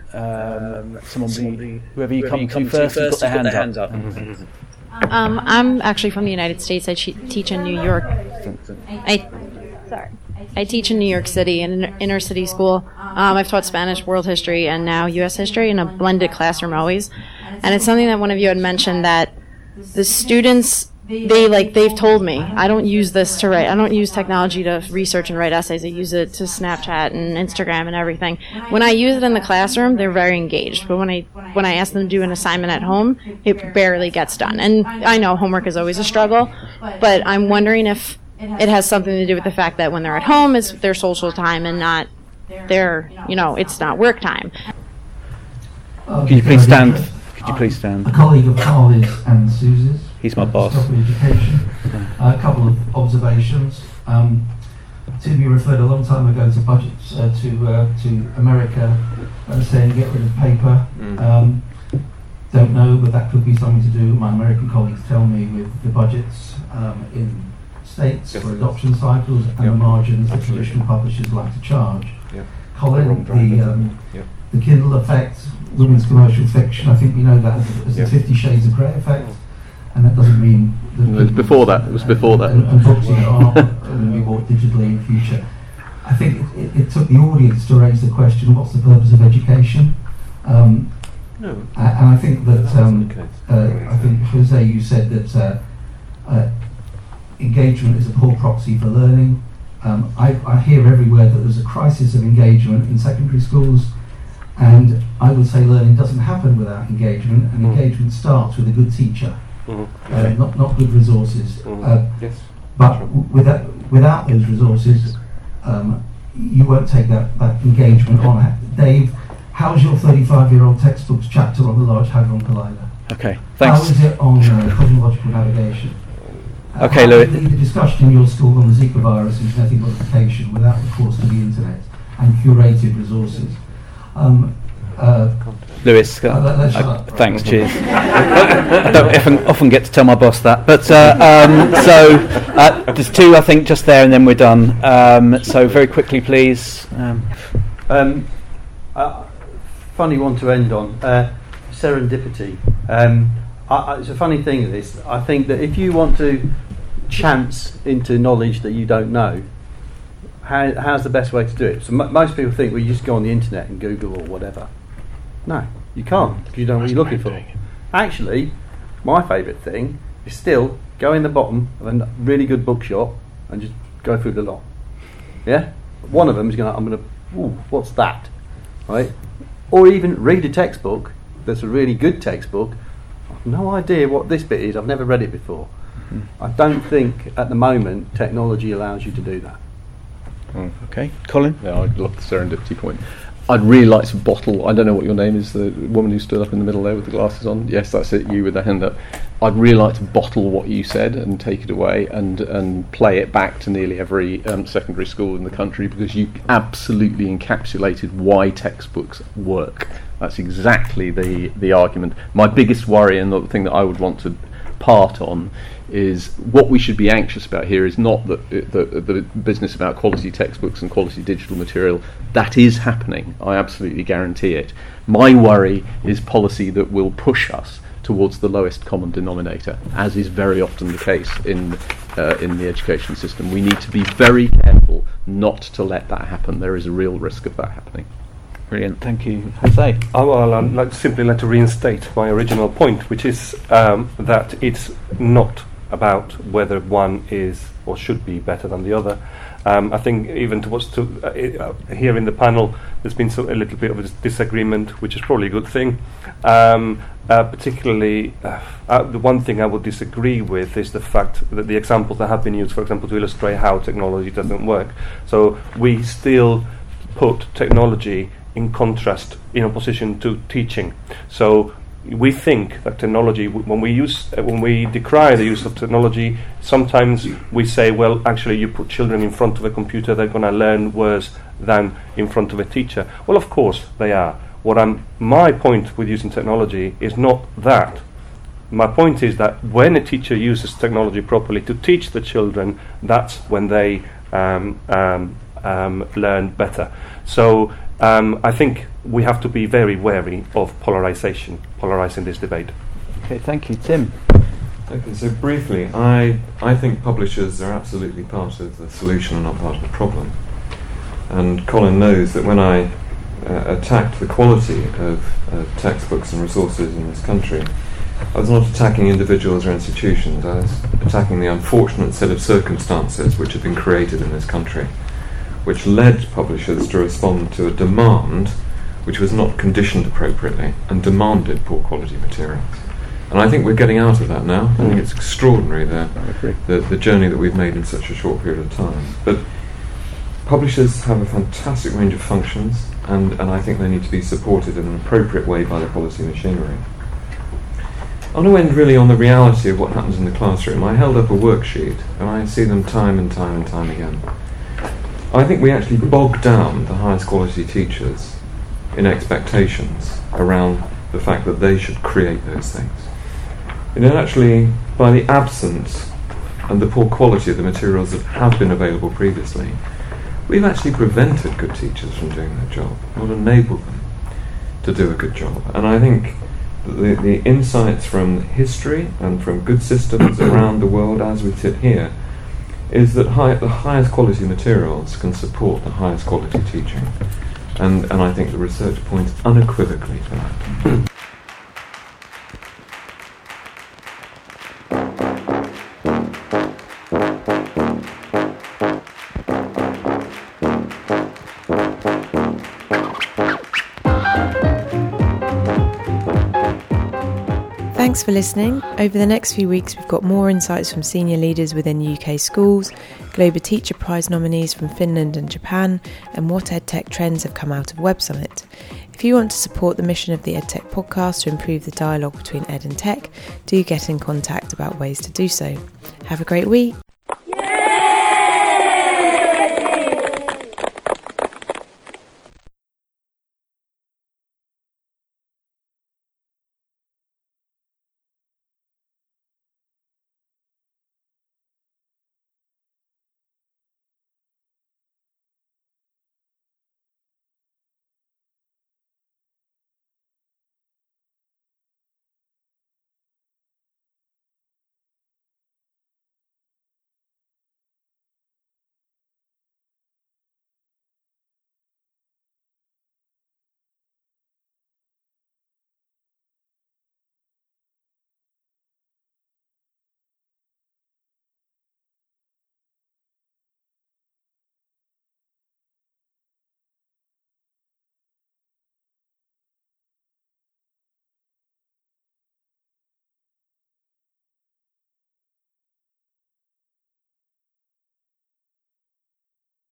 Whoever you come to first, put their hands up. I'm actually from the United States. I teach in New York. I teach in New York City in an inner city school. I've taught Spanish, world history, and now U.S. history in a blended classroom always. And it's something that one of you had mentioned, that the students, they've told me, I don't use this to write. I don't use technology to research and write essays. I use it to Snapchat and Instagram and everything. When I use it in the classroom, they're very engaged. But when I ask them to do an assignment at home, it barely gets done. And I know homework is always a struggle, but I'm wondering if it has something to do with the fact that when they're at home, it's their social time and not their, it's not work time. Could you please stand? A colleague of Harley's and Susie's. He's my boss. Education. A couple of observations. Tim, you referred a long time ago to budgets to America, saying get rid of paper. Don't know, but that could be something to do. My American colleagues tell me with the budgets in states for adoption cycles and the margins that traditional publishers like to charge. Colin, the Kindle effect, women's commercial fiction. I think we know that as the 50 Shades of Grey effect, and that doesn't mean that it was before that. It was before that. And books are going to be bought digitally in the future. I think it took the audience to raise the question: what's the purpose of education? And I think that I think Jose, you said that engagement is a poor proxy for learning. I hear everywhere that there's a crisis of engagement in secondary schools, and I would say learning doesn't happen without engagement, and engagement starts with a good teacher, not good resources. But without those resources, you won't take that engagement on. Dave, how's your 35-year-old textbooks chapter on the Large Hadron Collider? Okay, thanks. How is it on cosmological navigation? Okay, Louis. The discussion in your school on the Zika virus and genetic modification without the course to the internet and curated resources. Lewis, thanks, cheers. I don't often get to tell my boss that, but there's two, I think, just there, and then we're done. So very quickly, please. Funny one to end on. Serendipity. It's a funny thing of this. I think that if you want to chance into knowledge that you don't know, how's the best way to do it? So most people think, well, you just go on the internet and Google or whatever. No, you can't, because you don't know what you're looking for. Actually, my favourite thing is still go in the bottom of a really good bookshop and just go through the lot. Yeah? One of them is what's that? Right? Or even read a textbook that's a really good textbook. I've no idea what this bit is, I've never read it before. I don't think at the moment technology allows you to do that. Okay, Colin? Yeah, I love the serendipity point. I'd really like to bottle, I don't know what your name is, the woman who stood up in the middle there with the glasses on. Yes, that's it, you with the hand up. I'd really like to bottle what you said and take it away and play it back to nearly every secondary school in the country, because you absolutely encapsulated why textbooks work. That's exactly the argument. My biggest worry, and the thing that I would want to part on, is what we should be anxious about here is not the business about quality textbooks and quality digital material. That is happening, I absolutely guarantee it. My worry is policy that will push us towards the lowest common denominator, as is very often the case in the education system. We need to be very careful not to let that happen. There is a real risk of that happening. Brilliant, thank you. Jose? I'd like to reinstate my original point, which is that it's not about whether one is or should be better than the other. I think even here in the panel, there's been a little bit of a disagreement, which is probably a good thing. Particularly, the one thing I would disagree with is the fact that the examples that have been used, for example, to illustrate how technology doesn't work. So we still put technology in contrast, in opposition to teaching. So we think that technology, when we decry the use of technology, sometimes we say, well, actually, you put children in front of a computer, they're going to learn worse than in front of a teacher. Well, of course they are. My point with using technology is not that. My point is that when a teacher uses technology properly to teach the children, that's when they learn better. So I think we have to be very wary of polarising this debate. Okay, thank you. Tim? Okay, so briefly, I think publishers are absolutely part of the solution and not part of the problem. And Colin knows that when I attacked the quality of textbooks and resources in this country, I was not attacking individuals or institutions. I was attacking the unfortunate set of circumstances which have been created in this country, which led publishers to respond to a demand which was not conditioned appropriately and demanded poor quality materials. And I think we're getting out of that now. I think it's extraordinary the journey that we've made in such a short period of time. But publishers have a fantastic range of functions, and I think they need to be supported in an appropriate way by the policy machinery. I want to end really on the reality of what happens in the classroom. I held up a worksheet, and I see them time and time and time again. I think we actually bog down the highest quality teachers in expectations around the fact that they should create those things. And then actually, by the absence and the poor quality of the materials that have been available previously, we've actually prevented good teachers from doing their job, not enabled them. to do a good job. And I think the insights from history and from good systems around the world as we sit here is that the highest quality materials can support the highest quality teaching. And I think the research points unequivocally to that. Thanks for listening. Over the next few weeks, we've got more insights from senior leaders within UK schools, Global Teacher Prize nominees from Finland and Japan, and what EdTech trends have come out of Web Summit. If you want to support the mission of the EdTech podcast to improve the dialogue between ed and tech, do get in contact about ways to do so. Have a great week.